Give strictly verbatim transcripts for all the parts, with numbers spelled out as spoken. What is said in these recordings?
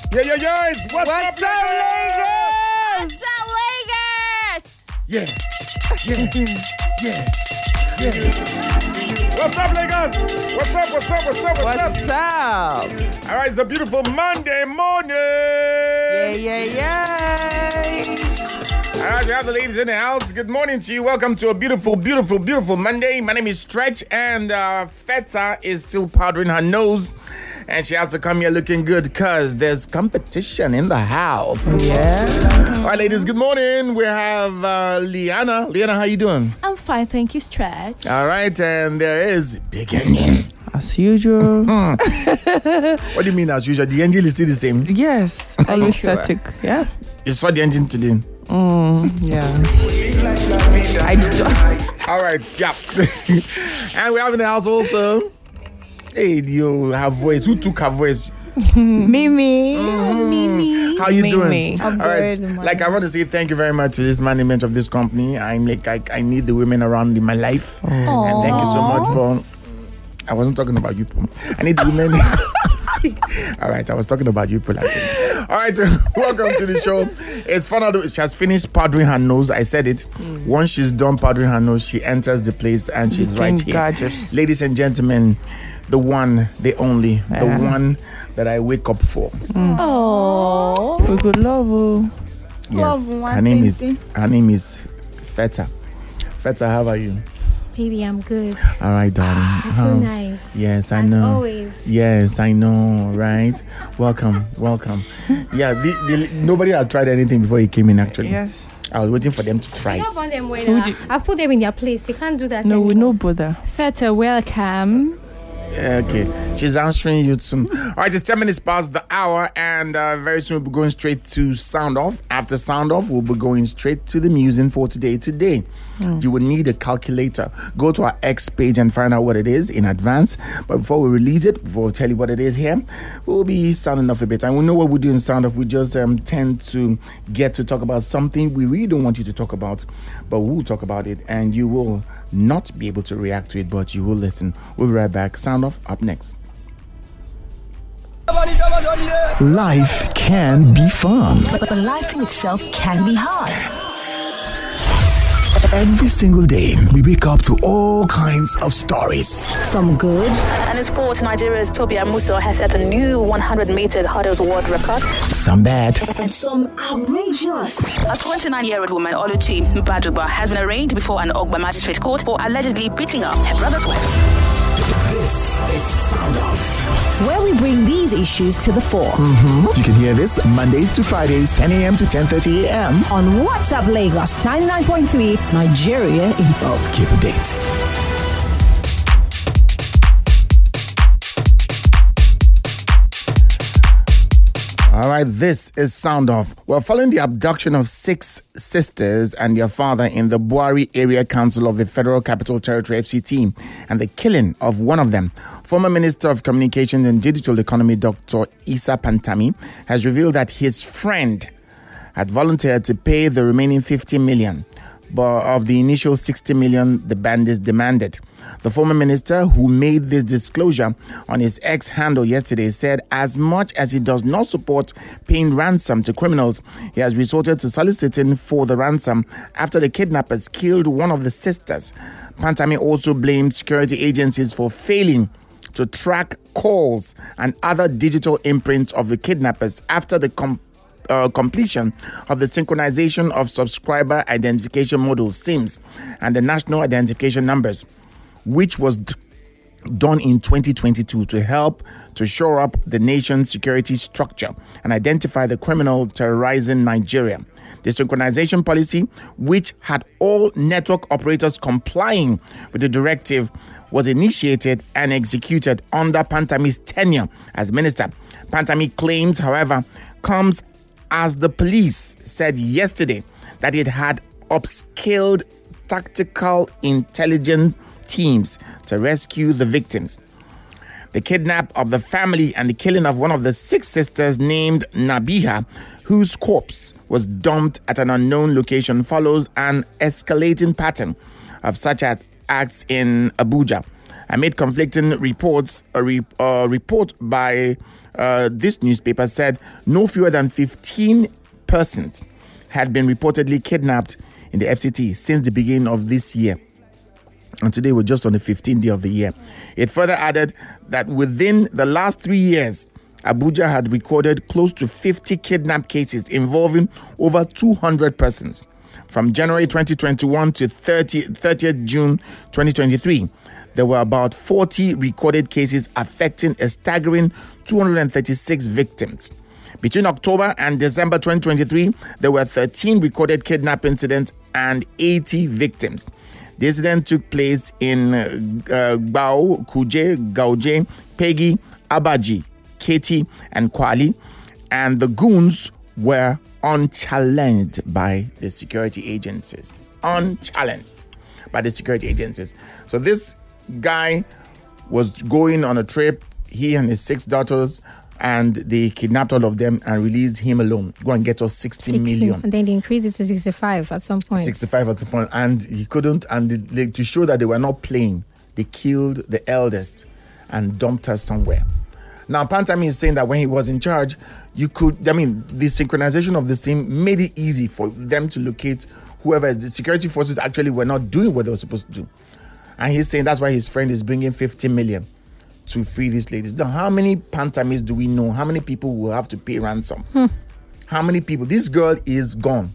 Yeah, yeah, yeah. What's, What's up, up, Lagos? Lagos? What's up, Lagos? Yeah, yeah, yeah, yeah. What's up, Lagos? What's up, what's up, what's up, what's, What's up? up? All right, it's a beautiful Monday morning. Yeah, yeah, yeah. All right, we have the ladies in the house. Good morning to you. Welcome to a beautiful, beautiful, beautiful Monday. My name is Stretch, and uh, Feta is still powdering her nose. And she has to come here looking good because there's competition in the house. Yeah. All right, ladies, good morning. We have uh, Liana. Liana, how you doing? I'm fine, thank you, Stretch. All right, and there is Big Engine. As usual. What do you mean as usual? The engine is still the same. Yes. Are you sure? Static. Yeah. You saw the engine today. Mm, yeah. I just. All right, yeah. And we have in the house also. Hey, you have voice. Who took her voice? Mimi. Mimi. How you Mimi. doing? I'm All right. good, man. Like, I want to say thank you very much to this management of this company. I'm like, I, I need the women around in my life. Oh. And thank you so much for. I wasn't talking about you, Pum. I need the women. All right, I was talking about you, Pum. All right, welcome to the show. It's fun. She has finished powdering her nose. I said it. Mm. Once she's done powdering her nose, she enters the place and she's right here. Gorgeous. Ladies and gentlemen, the one, the only, Yeah. the one that I wake up for. Mm. Oh. We could love you. Yes, Love one her name is thing. her name is Feta. Feta, how are you? Baby, I'm good. All right, darling. I feel How- nice. Yes, I As know. always. Yes, I know, right? Welcome, welcome. Yeah, the, the, nobody had tried anything before you came in, actually. Yes. I was waiting for them to try I it. don't want them when Who uh, did- I put them in their place. They can't do that. No, we anymore. no bother. Feta, welcome. Okay, she's answering you soon. All right, it's ten minutes past the hour, and uh, very soon we'll be going straight to Sound Off. After Sound Off, we'll be going straight to the musing for today. Today, mm. you will need a calculator. Go to our X page and find out what it is in advance. But before we release it, before we tell you what it is here, we'll be sounding off a bit. And we know what we do in Sound Off. We just um, tend to get to talk about something we really don't want you to talk about, but we'll talk about it, and you will not be able to react to it, but you will listen. We'll be right back. Sound Off up next. Life can be fun. But life in itself can be hard. Every single day, we wake up to all kinds of stories. Some good. And in sports, Nigeria's Tobi Amuso has set a new one hundred meter hurdles world record. Some bad. And some outrageous. A twenty-nine-year-old woman, Oluchi Baduba, has been arraigned before an Ogba magistrate court for allegedly beating up her brother's wife. This is Sound Off. Where we bring these issues to the fore. Mm-hmm. You can hear this Mondays to Fridays, ten a.m. to ten thirty a.m. On What's Up Lagos, ninety-nine point three, Nigeria Info. Keep a date. All right, this is Sound Off. Well, following the abduction of six sisters and their father in the Buari Area Council of the Federal Capital Territory F C T and the killing of one of them, former Minister of Communications and Digital Economy, Doctor Isa Pantami, has revealed that his friend had volunteered to pay the remaining fifty million but of the initial sixty million the bandits demanded. The former minister, who made this disclosure on his X handle yesterday, said as much as he does not support paying ransom to criminals, he has resorted to soliciting for the ransom after the kidnappers killed one of the sisters. Pantami also blamed security agencies for failing to track calls and other digital imprints of the kidnappers after the com- uh, completion of the synchronization of subscriber identification modules, SIMs, and the national identification numbers, which was d- done in twenty twenty-two to help to shore up the nation's security structure and identify the criminal terrorizing Nigeria. The synchronization policy, which had all network operators complying with the directive, was initiated and executed under Pantami's tenure as minister. Pantami claims, however, comes as the police said yesterday that it had upscaled tactical intelligence teams to rescue the victims. The kidnap of the family and the killing of one of the six sisters named Nabiha, whose corpse was dumped at an unknown location, follows an escalating pattern of such acts in Abuja Amid conflicting reports, a re- uh, report by uh, this newspaper said no fewer than fifteen persons had been reportedly kidnapped in the F C T since the beginning of this year. And today we're just on the fifteenth day of the year. It further added that within the last three years, Abuja had recorded close to fifty kidnap cases involving over two hundred persons. From January twenty twenty-one to thirtieth June twenty twenty-three, there were about forty recorded cases affecting a staggering two hundred thirty-six victims. Between October and December twenty twenty-three, there were thirteen recorded kidnap incidents and eighty victims. The incident took place in uh, Gbao, Kuje, Gauje, Pegi, Abaji, Keti, and Kwali, and the goons were unchallenged by the security agencies. Unchallenged by the security agencies. So this guy was going on a trip, he and his six daughters, and they kidnapped all of them and released him alone. Go and get us sixty, sixty million. And then they increased it to sixty-five at some point. sixty-five at some point. And he couldn't, and they, to show that they were not playing, they killed the eldest and dumped her somewhere. Now, Pantami is saying that when he was in charge, you could, I mean, the synchronization of the scene made it easy for them to locate whoever. The security forces actually were not doing what they were supposed to do. And he's saying that's why his friend is bringing fifty million to free these ladies. Now, how many Pantamis do we know? How many people will have to pay ransom? Hmm. How many people? This girl is gone.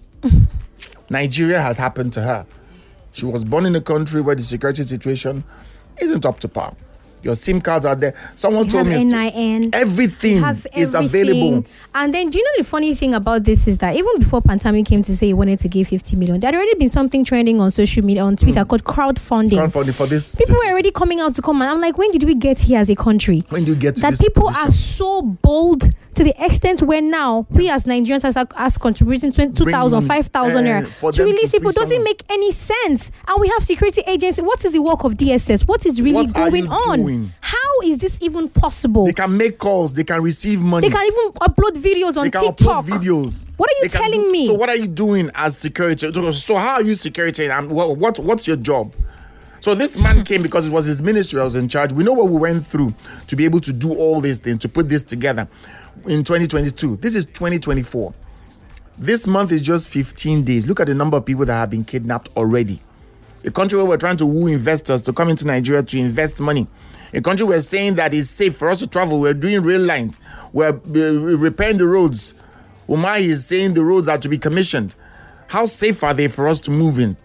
Nigeria has happened to her. She was born in a country where the security situation isn't up to par. Your SIM cards are there. Someone you told me N I N. Everything have is everything. available. And then, do you know the funny thing about this is that even before Pantami came to say he wanted to give fifty million, there had already been something trending on social media, on Twitter, mm. called crowdfunding. Crowdfunding for this. People were already coming out to come, and I'm like, when did we get here as a country? When did we get to that this people position? are so bold to the extent where now we as Nigerians as, as contributing two thousand, five thousand uh, to release to people doesn't someone. make any sense. And we have security agency. What is the work of D S S? What is really what going on? Doing? How is this even possible? They can make calls. They can receive money. They can even upload videos on they can TikTok. Upload videos. What are you they telling do, me? So what are you doing as security? So how are you security? And what, what what's your job? So this man came because it was his ministry that was in charge. We know what we went through to be able to do all these things, to put this together in twenty twenty-two. This is twenty twenty-four. This month is just fifteen days. Look at the number of people that have been kidnapped already. A country where we're trying to woo investors to come into Nigeria to invest money. A country we're saying that it's safe for us to travel. We're doing rail lines. We're uh, repairing the roads. Umar is saying the roads are to be commissioned. How safe are they for us to move in?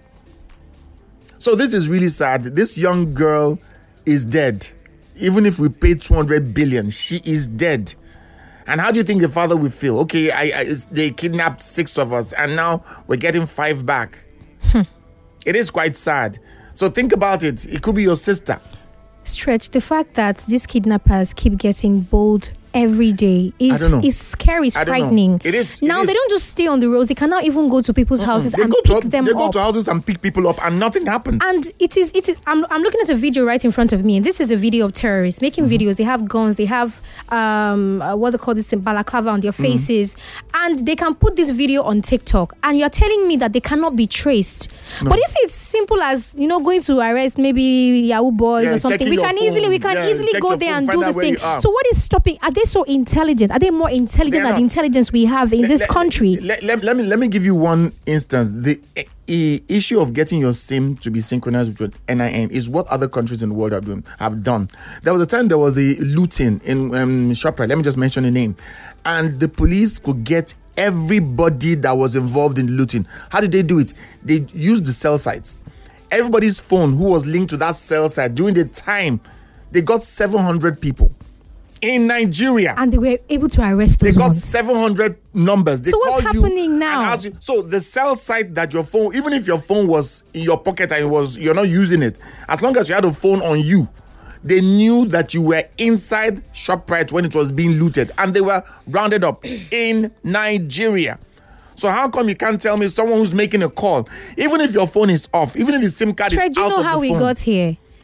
So this is really sad. This young girl is dead. Even if we pay two hundred billion, she is dead. And how do you think the father will feel? Okay, I, I they kidnapped six of us, and now we're getting five back. It is quite sad. So think about it. It could be your sister. Stretch, the fact that these kidnappers keep getting bold every day is is scary, it's frightening. It is. Now it they is. don't just stay on the roads; they can now even go to people's mm-hmm. houses they and go pick to, them they up. They go to houses and pick people up, and nothing happened. And it is, it is. I'm, I'm looking at a video right in front of me, and this is a video of terrorists making mm-hmm. videos. They have guns, they have um, uh, what they call this balaclava on their faces, mm-hmm. and they can put this video on TikTok. And you're telling me that they cannot be traced. No. But if it's simple as you know, going to arrest maybe Yahoo boys yeah, or something, we can phone. easily, we can yeah, easily go there phone, and do the thing. So what is stopping? Are they so intelligent? Are they more intelligent than the intelligence we have in let, this let, country? Let, let, let me let me give you one instance. The uh, issue of getting your SIM to be synchronized with N I N is what other countries in the world are doing have done. There was a time there was a looting in um, ShopRite. Let me just mention the name, and the police could get everybody that was involved in looting. How did they do it? They used the cell sites. Everybody's phone who was linked to that cell site during the time, they got seven hundred people. In Nigeria, and they were able to arrest those They got ones. seven hundred numbers. They so what's happening now? You, so the cell site that your phone, even if your phone was in your pocket and it was you're not using it, as long as you had a phone on you, they knew that you were inside ShopRite when it was being looted, and they were rounded up in Nigeria. So how come you can't tell me someone who's making a call, even if your phone is off, even if the SIM card Fred, is do you out know of how the we phone? got here?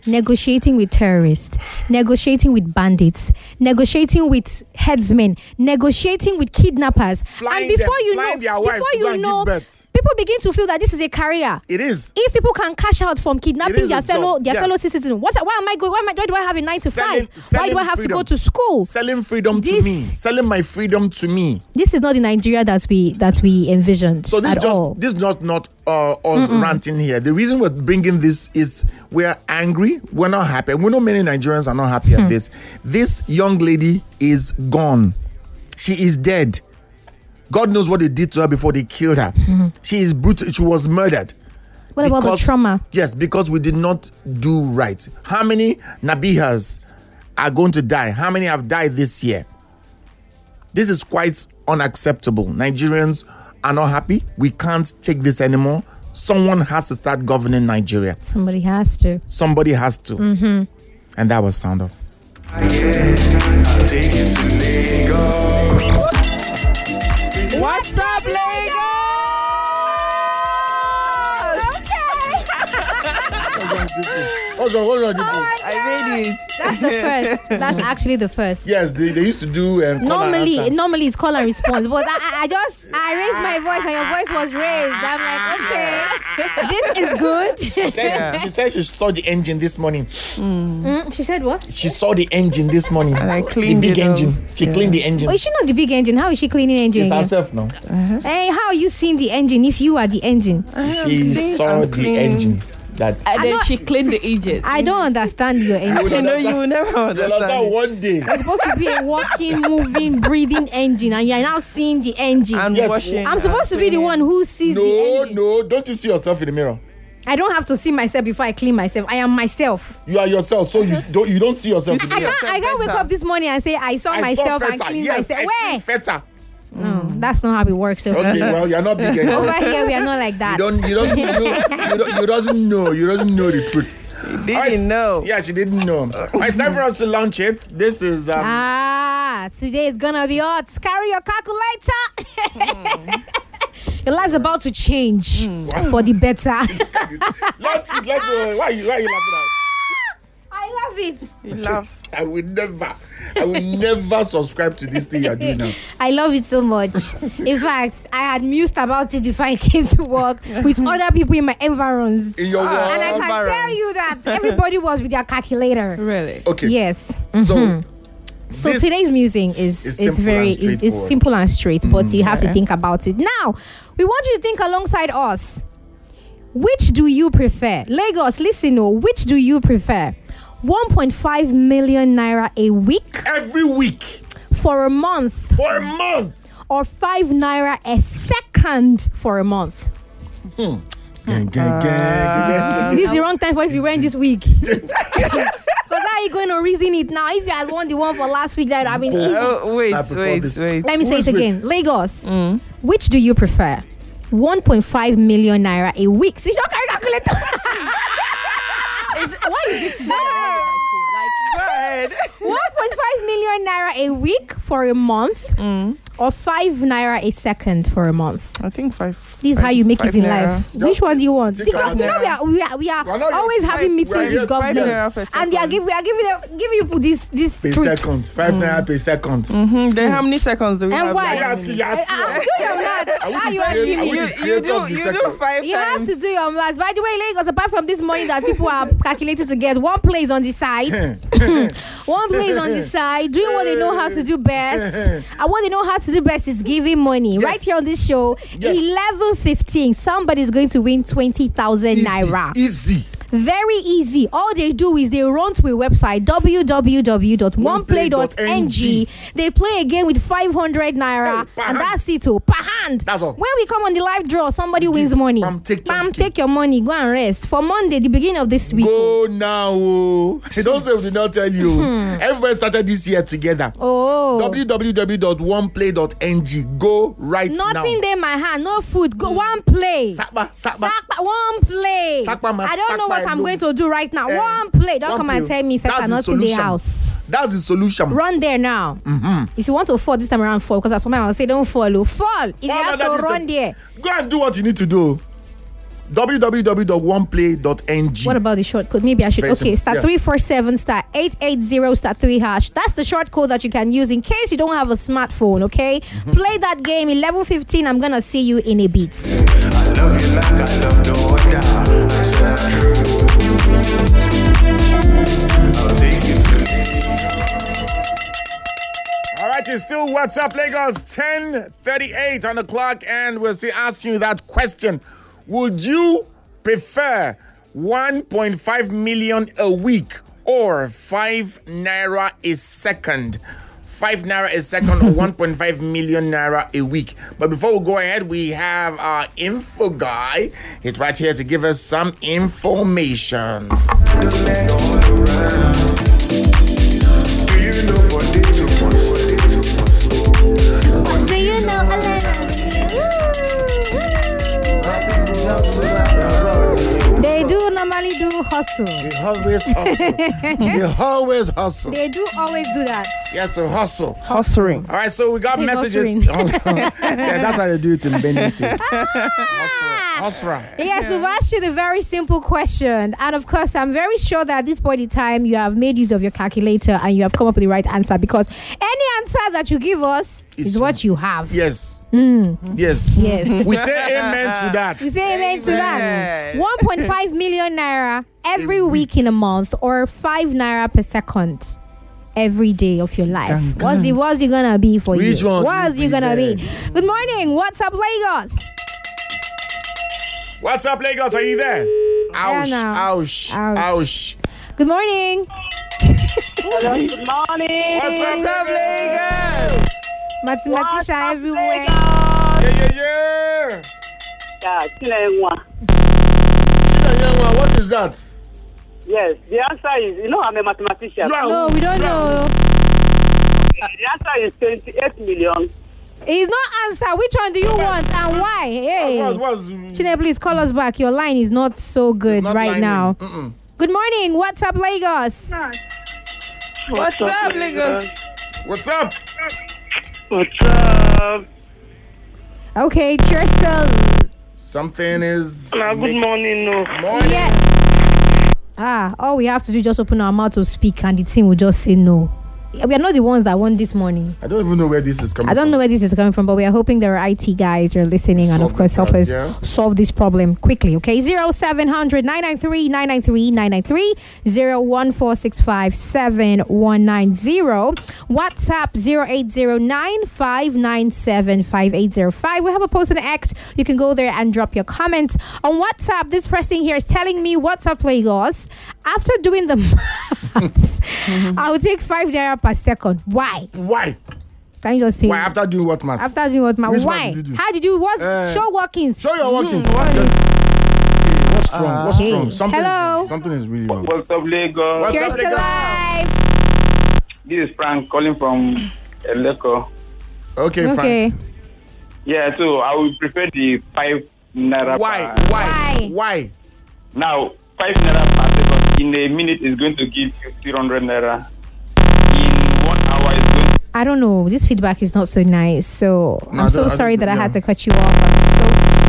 negotiating with terrorists, negotiating with bandits, negotiating with headsmen, negotiating with kidnappers. Flying and before them, you flying know, their wives before to go you and know, give birth. people begin to feel that this is a career. It is. If people can cash out from It kidnapping is their a fellow job, their yeah. fellow citizens, what? Why am I going? Why, am I, why do I have a nine to Selling- five? Why selling do I have freedom. to go to school? Selling freedom This- to me. Selling my freedom to me. This is not the Nigeria that we that we envisioned So this at just all. this not not uh, us ranting here. The reason we're bringing this is we're angry. We're not happy. We know many Nigerians are not happy at this. This young lady is gone. She is dead. God knows what they did to her before they killed her. She is brutal. She was murdered. What about the Because- trauma? Yes, because we did not do right. How many Nabihas are going to die? How many have died this year? This is quite unacceptable. Nigerians are not happy. We can't take this anymore. Someone has to start governing Nigeria. Somebody has to. Somebody has to. Mm-hmm. And that was Sound Off. What's up, Lagos? What's wrong? What's wrong, people? I made it. That's the first. That's actually the first. Yes, they, they used to do um, call and Normally, answer. normally it's call and response, but I, I- I just I raised my voice and your voice was raised. I'm like, okay, this is good. She said, she said she saw the engine this morning. Mm, she said what? She saw the engine this morning. And I the cleaned big it up. engine. She Yeah. cleaned the engine. Oh, is she not the big engine? How is she cleaning engine? It's again? herself now. Hey, how are you seeing the engine if you are the engine? She see, saw I'm the cleaning. engine. That And then she cleaned the engine. I don't understand your engine. You know, you will never You'll understand understand. it. one day. It's supposed to be a walking, moving, breathing engine, and you're now seeing the engine. And Yes. washing. I'm supposed to be the one who sees the No, engine. no, don't you see yourself in the mirror? I don't have to see myself before I clean myself. I am myself. You are yourself, so you don't you don't see yourself. You in I the mirror. can't. I can't wake Better. up this morning and say I saw I myself saw and Feta. clean Yes, myself. I Where? cleaned Feta. No, that's not how it works. Over Okay, here. well, you're not big enough. Over here, we are not like You that. don't. You doesn't know. You, don't, you doesn't know. You doesn't know the truth. Didn't Alright. know. Yeah, she didn't know. It's time for us to launch it. This is. Um, Ah, today is gonna be hot. Carry your calculator. Your life's about to change for the better. launch it. Let's. Uh, why are you? Why are you laughing at? I love it. You laugh. I will never. I will never subscribe to this thing you're doing now. I love it so much. In fact, I had mused about it before I came to work with other people in my environs. In your And I world. can Environs. tell you that everybody was with their calculator. Really? Okay. Yes. So. So this- today's music is is is simple very and is, is straightforward. simple and straight, but you have to think about it. Now, we want you to think alongside us. Which do you prefer? Lagos, listen, oh, which do you prefer? one point five million naira a week every week for a month, for a month. or five naira a second for a month? Gang, gang, gang, gang, This is the wrong time for us to be wearing this week. Because how are you going to reason it now? If you had won the one for last week, that would have been easy. Oh, wait, I prefer wait, this. wait. Let me Who say is it which? again. Lagos, which do you prefer? one point five million naira a week. See, your calculator. Is, why is it today that I have my phone? Like, go ahead. one point five million naira a week for a month, or five naira a second for a month. I think five. This is how you make it five in naira. life. Which one do you want? think Because about you know it. we are we are, we are We're not always yet- having we're meetings yet with five government, naira per and they are second. giving we are giving them giving people this this Per trick. second. Five naira per second. Hmm, then how many seconds do we And have? why? Are you asking? You I, asking? I'm doing your math. will How be you saying- asking I will me? be You, creator you do of the you do second. five You have times. to do your maths. By the way, Lagos, apart from this money that people are calculating to get, one place on the side, one place on the side, doing what they know how to do best. And what they know how to do best is giving money. Yes. Right here on this show, Yes. eleven fifteen, somebody's going to win twenty thousand Easy. naira. Easy. Very easy. All they do is they run to a website, w w w dot one play dot n g. They play a game with five hundred naira, Hey, per and hand. that's it. Oh, per hand. That's all. When we come on the live draw, somebody Give. wins money. Bam, take Bam, twenty K. take your money. Go and rest. For Monday, the beginning of this week. Go now. Oh. Don't say we did not tell you. Everybody started this year together. Oh. w w w dot one play dot n g. Go right now. Nothing there in my hand. No food. Go one play. Sakba, sakba. Sakpa, one play. Sakpa mas- I don't know sakpa what I'm alone. going to do right now. Eh, one play. Don't one come and play. tell me first That's I'm the not in the solution. house. That's the solution. Run there now. Mm-hmm. If you want to fall this time around, fall. Because somebody will say don't follow. Fall. If you Fall have under to this run time. there. Go and do what you need to do. w w w dot one play dot n g. What about the short code? Maybe I should. Very Okay, simple. star Yeah. three four seven star eight eight zero star three hash. That's the short code that you can use in case you don't have a smartphone. Okay, Mm-hmm. play that game eleven fifteen. I'm gonna see you in a bit. I love you like I love the water. I'll take you to. All right, it's still What's Up Lagos, ten thirty-eight on the clock, and we're still asking you that question. Would you prefer one point five million a week or five naira a second? five naira a second or one point five million naira a week. But before we go ahead, we have our info guy. He's right here to give us some information. Do you know what they took us? What do you know, They do normally do hustle. They always hustle. They always hustle. They do always do that. Yes, so hustle. Hustling. All right, so we got Hey, messages. hustling. Yeah, that's how they do it in Benue State. Hustler. Yes, we've asked you the very simple question. And of course, I'm very sure that at this point in time, you have made use of your calculator and you have come up with the right answer, because any answer that you give us It's is what you have. Yes. Mm. Yes. Yes. We say amen to that. You say amen to that. Amen. one point five million naira every week in a month, or five naira per second every day of your life. Gang, What's it, what's it gonna be for Which you? one What's you it gonna be? prefer? Good morning. What's up, Lagos? What's up, Lagos? Are you there? Ouch, now. ouch, Ouch. ouch. Good morning. Hello, good morning. What's up, What's up, Lagos? Lagos? Mathematician everywhere. Yeah, yeah, yeah. Yeah, Chinenwa. China Yanwa, what is that? Yes, the answer is, you know, I'm a mathematician. You are- No, we don't you are- know. The answer is twenty-eight million. It's not answer. Which one do you want and why? Hey. What's, what's, Chine, please call us back. Your line is not so good not right lining. now. Mm-mm. Good morning. What's up, Lagos? What's up, Lagos? What's up? What's up? Okay, cheers to Something is. Good morning, no. Morning. yeah. Ah, all we have to do is just open our mouth to speak, and the team will just say no. We are not the ones that won this morning. I don't even know where this is coming I don't from. know where this is coming from, but we are hoping there are I T guys who are listening and, of Solve course, this help out, us yeah. solve this problem quickly. Okay, zero seven hundred nine nine three nine nine three nine nine three zero one four six five seven one nine zero. WhatsApp zero eight zero nine five nine seven five eight zero five. We have a post on X. You can go there and drop your comments on WhatsApp. This person here is telling me, "What's up, Lagos?" After doing the maths, I would take five naira per second. Why? Why? Can you just say Why? After doing what, man? after doing what? My Which why? maths did you do? How did you what? Uh, Show workings. Show your workings. Mm, Yes. Hey, what's wrong? What's Hey. wrong? Something is Hello. wrong. Something is really wrong. What's up, Lagos? What's Cheers up, to Lagos? life. This is Frank calling from Eleko. Okay, fine. Okay. Yeah, so I would prefer the five naira. Why? Per, Why? Why? Why? now, five naira per second in a minute is going to give you three hundred naira. In one hour is going to I don't know. This feedback is not so nice. So No, I I'm so don't- I sorry don't- that I yeah. had to cut you off. I'm so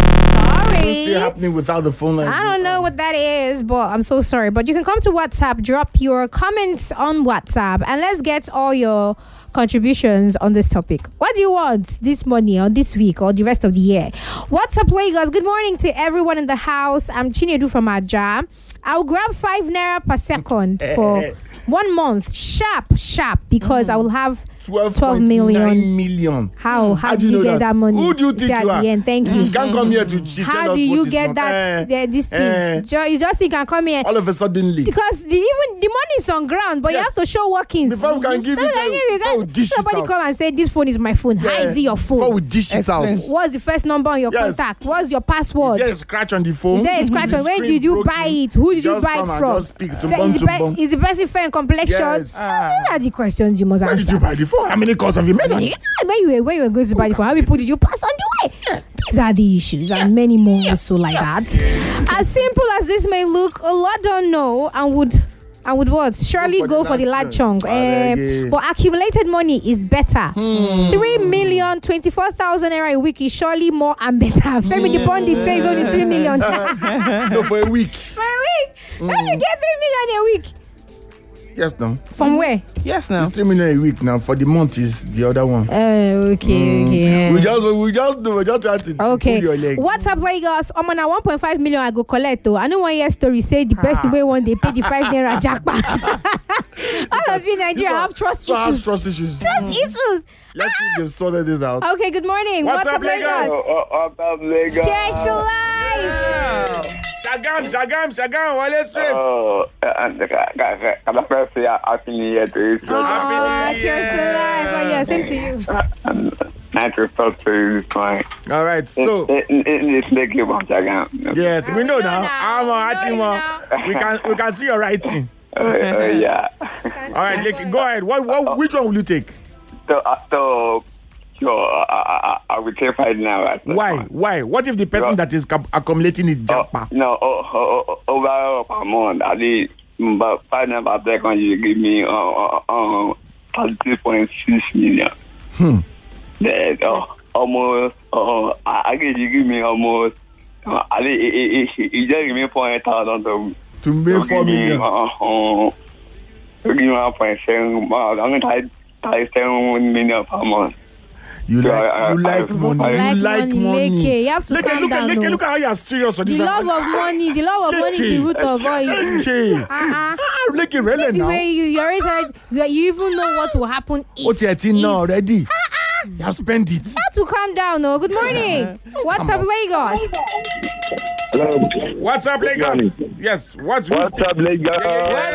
What's still sorry. happening without the phone line? I don't know what that is, but I'm so sorry. But you can come to WhatsApp, drop your comments on WhatsApp, and let's get all your contributions on this topic. What do you want this morning or this week or the rest of the year? What's up, Lagos? Good morning to everyone in the house. I'm Chinedu from Aja. I'll grab five naira per second for one month, sharp, sharp, because I will have twelve, twelve million. million. How? How, How do you, know get that, money? Who do you think See, at you are? the end, thank you. You can't come here to cheat. How do you get that? the- this thing? eh. Ju- you just you can come here All of a suddenly. because the, even the money is on ground, but you Yes. have to show workings. Before we can give So it, we can uh, give you before we guys- dish it somebody out. come and say this phone is my phone. How is it your Before phone? we dish it out. Explain. What's the first number on your Yes. contact? What's your password? Is there a scratch on the phone? Is there a scratch Is the on? When screen did you broken? buy it? Who did you Just buy come it and from? just speak. Is Tumbum, the, tumbum. pe- is the person fair in complexion? Yes. These are the questions you must Where did you answer. buy the phone? How many calls have you made on Yeah, it? when you were when you were going to buy the phone, how many people did you pass on the way? These are the issues, and many more also like that. As simple as this may look, a lot don't know and would And with what? Surely Go for go the for the lachong. lachong. Ah, Um, yeah. but accumulated money is better. Hmm. Three million twenty-four thousand naira a week is surely more and better. Femi the Pundit says only three million. No, for a week. For a week. How do you get three million a week? Yes, no. From where? Yes, now. It's three million a week now. For the month is the other one. Uh, okay, okay. We just we just do we just try to Okay. pull your leg. What's up, Lagos? I'm on a one point five million. I go collect though. I know one year story say the best way one they pay the five naira jackpot. All of you Nigeria have trust So has issues. trust issues. Trust issues. Let's see if they've sorted this out. Okay, good morning. What's up, Lagos? What's up, Lagos? Cheers to life. Shagam, Shagam, Shagam, Wale Street. Oh, and can I first say Happy New Year to you? Oh, cheers to life. Oh, yeah, same to you. Nice to talk to you this morning. All right, so It's making you want to yes, we know now. now. I'm We know a We can we can see your writing. Uh, yeah. All right, like, go ahead. What what which one will you take? So, uh, so, so uh, I, I will take right now. At this Why? point. Why? What if the person Yeah. that is cap- accumulating is Oh, japa? no, oh, oh, oh, over a month, I did about five number back on you give me uh, uh, uh, thirty point six million. Hmm. That uh, almost, uh, I, I guess you give me almost, uh, I did, it, it, it, it just give me four hundred thousand to To make four million. Uh, uh, to give me one point seven, uh, I'm going to tie seven million per month. You Yeah, like I- you I- like I- money. I- You like like money, money. Leke. You have to Leke, calm look at down, Leke, no. look at how you are serious on The this. love of money, the love of money is the root of all evil. Okay. Uh-uh. Ah, Leke, really The now. way you, you already heard, you, you even know what will happen if. What's your thing if- now already? You have spent it. You have to calm down, no. Good morning. What's up, Lagos? Hello. What's up, Lagos? Yes. What's who's What's up, Lagos?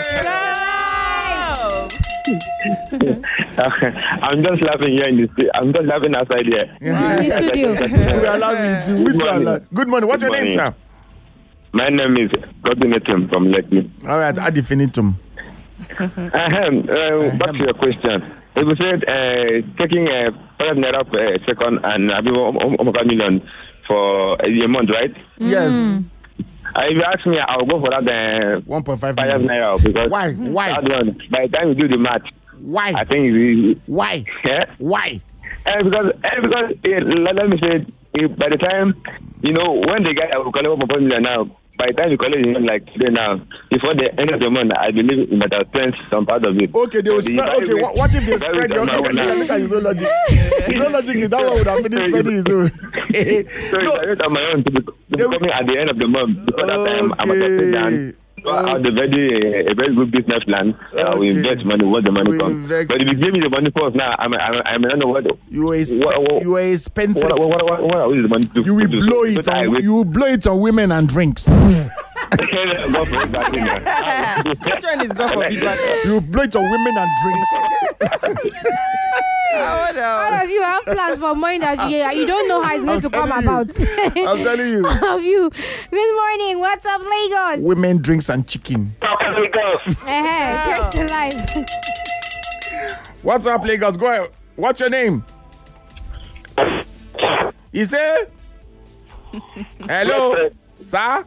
I'm just laughing here in the street. I'm just laughing outside here. In the studio. We allow me to. Which Good one? morning. Good morning. What's Good your name, morning. sir? My name is Godwin from Lekki. All right, ad infinitum. Ahem, uh, back to your question. It was said uh, taking a five naira per second and I one million for a month, right? Yes. Uh, if you ask me, I'll go for that uh, one point five five million. naira because Why? Why? that one, by the time you do the math, Why? I think it's, Why? yeah. Why? Uh, because uh, because uh, let, let me say, uh, by the time you know when the guy will collect one point five million now, by the time you collect it like today now, before the end of the month, I believe you might have spent some part of it. Okay, they will So spread. the Okay, what, what if they very spread your? amount Look at, now. look at his own logic. His own logic is that one would have finished spending his own. So No. it's just on my own to be, to be They will- coming at the end of the month because that time I'm going to sit down. Okay. So I have a very, a very good business plan. Uh, we Okay. invest money, what the money We comes. invest- But if you give me the money first now, I'm, I'm, I'm, I don't know what, You were a spe- What- what- you were a spendthrift. what, what, what, what are we the money to You will to do? blow So it that I on. wait- You will blow it on women and drinks. Go for it, that thing, man. Which one is go for big bad? You will blow it on women and drinks. Oh, no. All of you have plans for money that you, you don't know how it's going I'm to come telling you. about. I'm telling you. All of you. Good morning. What's up, Lagos? Women, drinks, and chicken. Hey, cheers to life. What's up, Lagos? Go ahead. What's your name? He said, hello, sir?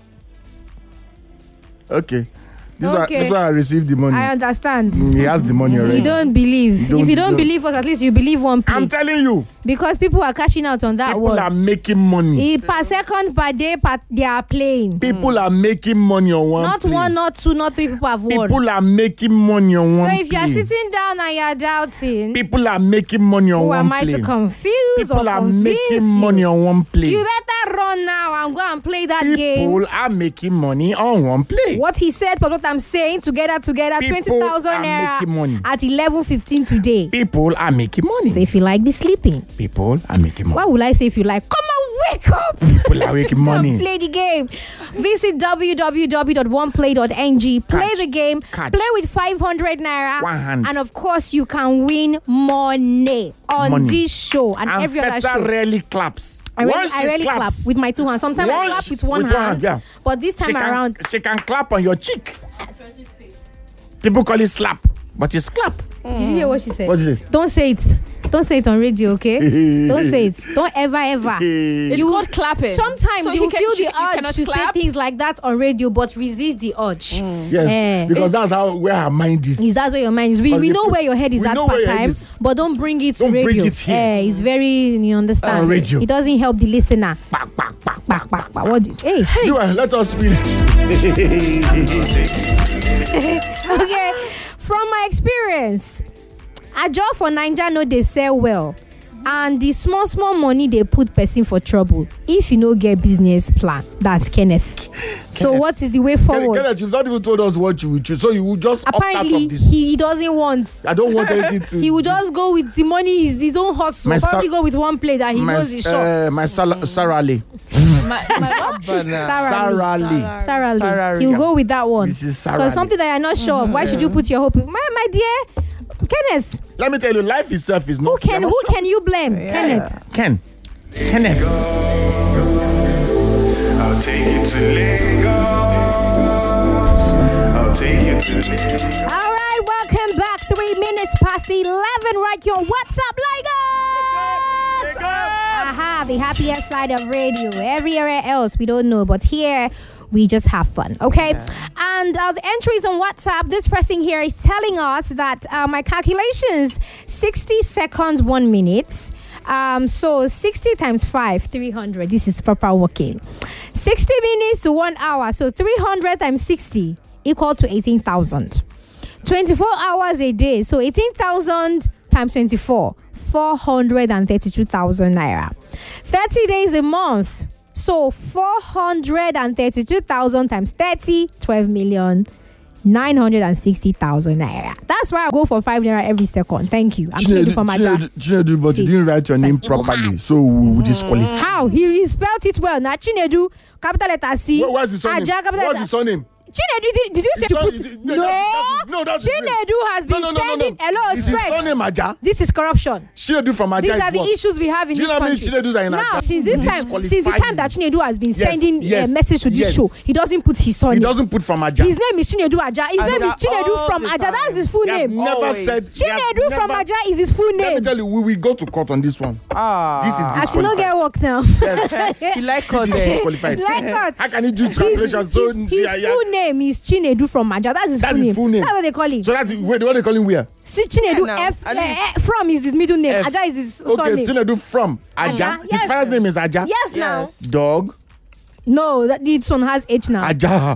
Okay. This Okay. One, this one I received the money. I understand. Mm, he has the money already. You don't believe. You don't- if you don't you don't- believe us, at least you believe one play. I'm telling you, Because people are cashing out on that people one. are making money. Eh, per second, per day, per, they are playing. People are making money on one Not play. one, not two, not three people have won. People are making money on one So if you are play. sitting down and you are doubting, People are making money on who one am I play. to confuse People or are convince making you? money on one play. You better run now and go and play that game. People are making money on one play. What he said, but what I'm saying, together, together, People twenty thousand are making money. naira at eleven fifteen today. People are making money. So if you like, be sleeping. People are making money. What will I say if you like? Come on, wake up. People are making money. Play the game. Visit w w w dot one play dot n g. Play Catch. the game. Catch. Play with five hundred naira. One hand. And of course, you can win money on Money. this show and, And every other Feta show. rarely claps. I really, Once I she really clap claps, with my two hands. Sometimes I once clap with one with one hand. hand, yeah. But this time she can, around, she can clap on your cheek. People call it slap, but it's clap. Did you hear what she said? What did she say? Don't say it. Don't say it on radio, okay? Don't say it. Don't ever, ever. It's You- called clapping. Sometimes So you he can- feel she- the you urge cannot to clap? say things like that on radio, but resist the urge. Yes, Eh. because that's how where her mind is. Is that where your mind is? We, Because we you know put- where your head is we at know part where your head time, is. but don't bring it to Don't radio. bring it here. Eh, it's very, you understand? On radio. It doesn't help the listener. Back, back, back, back, back. What? do- Hey, You are, let us read. okay. From my experience, a job for Naija no dey sell well, and the small small money they put person for trouble if you no get business plan. That's Kenneth. So what is the way forward? Kenneth, you've not even told us what you would choose, so you will just opt out Apparently, of this. he, he doesn't want. I don't want anything to. He would just go with the money, his, his own hustle. My Probably Sar- go with one plate that he my knows is short. uh, my Sal- Sarah Lee. My, my what? Sarah Lee. Sarah Lee. Sarah Lee. He'll go with that one. This is Sarah Because Lee. something that you're not sure of. Why should you put your hope in? My, my dear, Kenneth, Let me tell you, life itself is not. who can you're who not sure. can you blame? Kenneth. Ken. Kenneth. I'll take you to Lagos. I'll take you to Lagos. All right, welcome back. Three minutes past eleven, right here on What's Up, Lagos? Aha, the happiest side of radio. Everywhere else, we don't know, but here we just have fun, okay? Yeah. And uh, the entries on WhatsApp, this person here is telling us that uh, my calculations, sixty seconds, one minute. Um, so sixty times five, three hundred. This is proper working. sixty minutes to one hour. So three hundred times sixty equal to eighteen thousand. twenty-four hours a day. So eighteen thousand times twenty-four, four hundred thirty-two thousand naira. thirty days a month. So four hundred thirty-two thousand times thirty, twelve million. nine hundred sixty thousand naira. That's why I go for five naira every second. Thank you. I'm Chinedu for my job. Chinedu, but you didn't write your name properly, so we will disqualify. How? He, he spelled it well. Now Chinedu, capital letter C. What, what's his surname? Aja, capital What's letter- his surname? Chinedu, did, did you say His to son- put is it- no? no, that's- no, that's the Chinedu has been No, no, no, no, sending no. hello Is his stretch. surname Aja? This is corruption. Chinedu from Aja These is are the what? issues we have in Do you this know how many country. Chinedus are in Now, Aja? since this We time, disqualify since the time you. that Chinedu has been Yes, sending yes, a message to this yes. show, he doesn't put his son. He doesn't put from Aja. His name is Chinedu Aja. His Aja name is Chinedu all from the Aja. time. That's his full He has name. never Always. said. he has Chinedu from never- Aja is his full Let me name. tell you, we will go to court on this one. Ah. This is As you don't get work now. He like This is us. disqualified. Like that. How can you do His, calculations? So, his, yeah, his yeah. full name is Chinedu from Aja. That's his, That's full, his name. full name. That's what they call him. So that's wait, what they call him where? See, Chinedu Yeah, now, F, at uh, least- uh, from is his middle name. F. Aja is his Okay, surname. Chinedu from Aja. Aja, His yes. father's name is Aja. Yes, now. Yes. Dog. No, that this one has H now. Aja.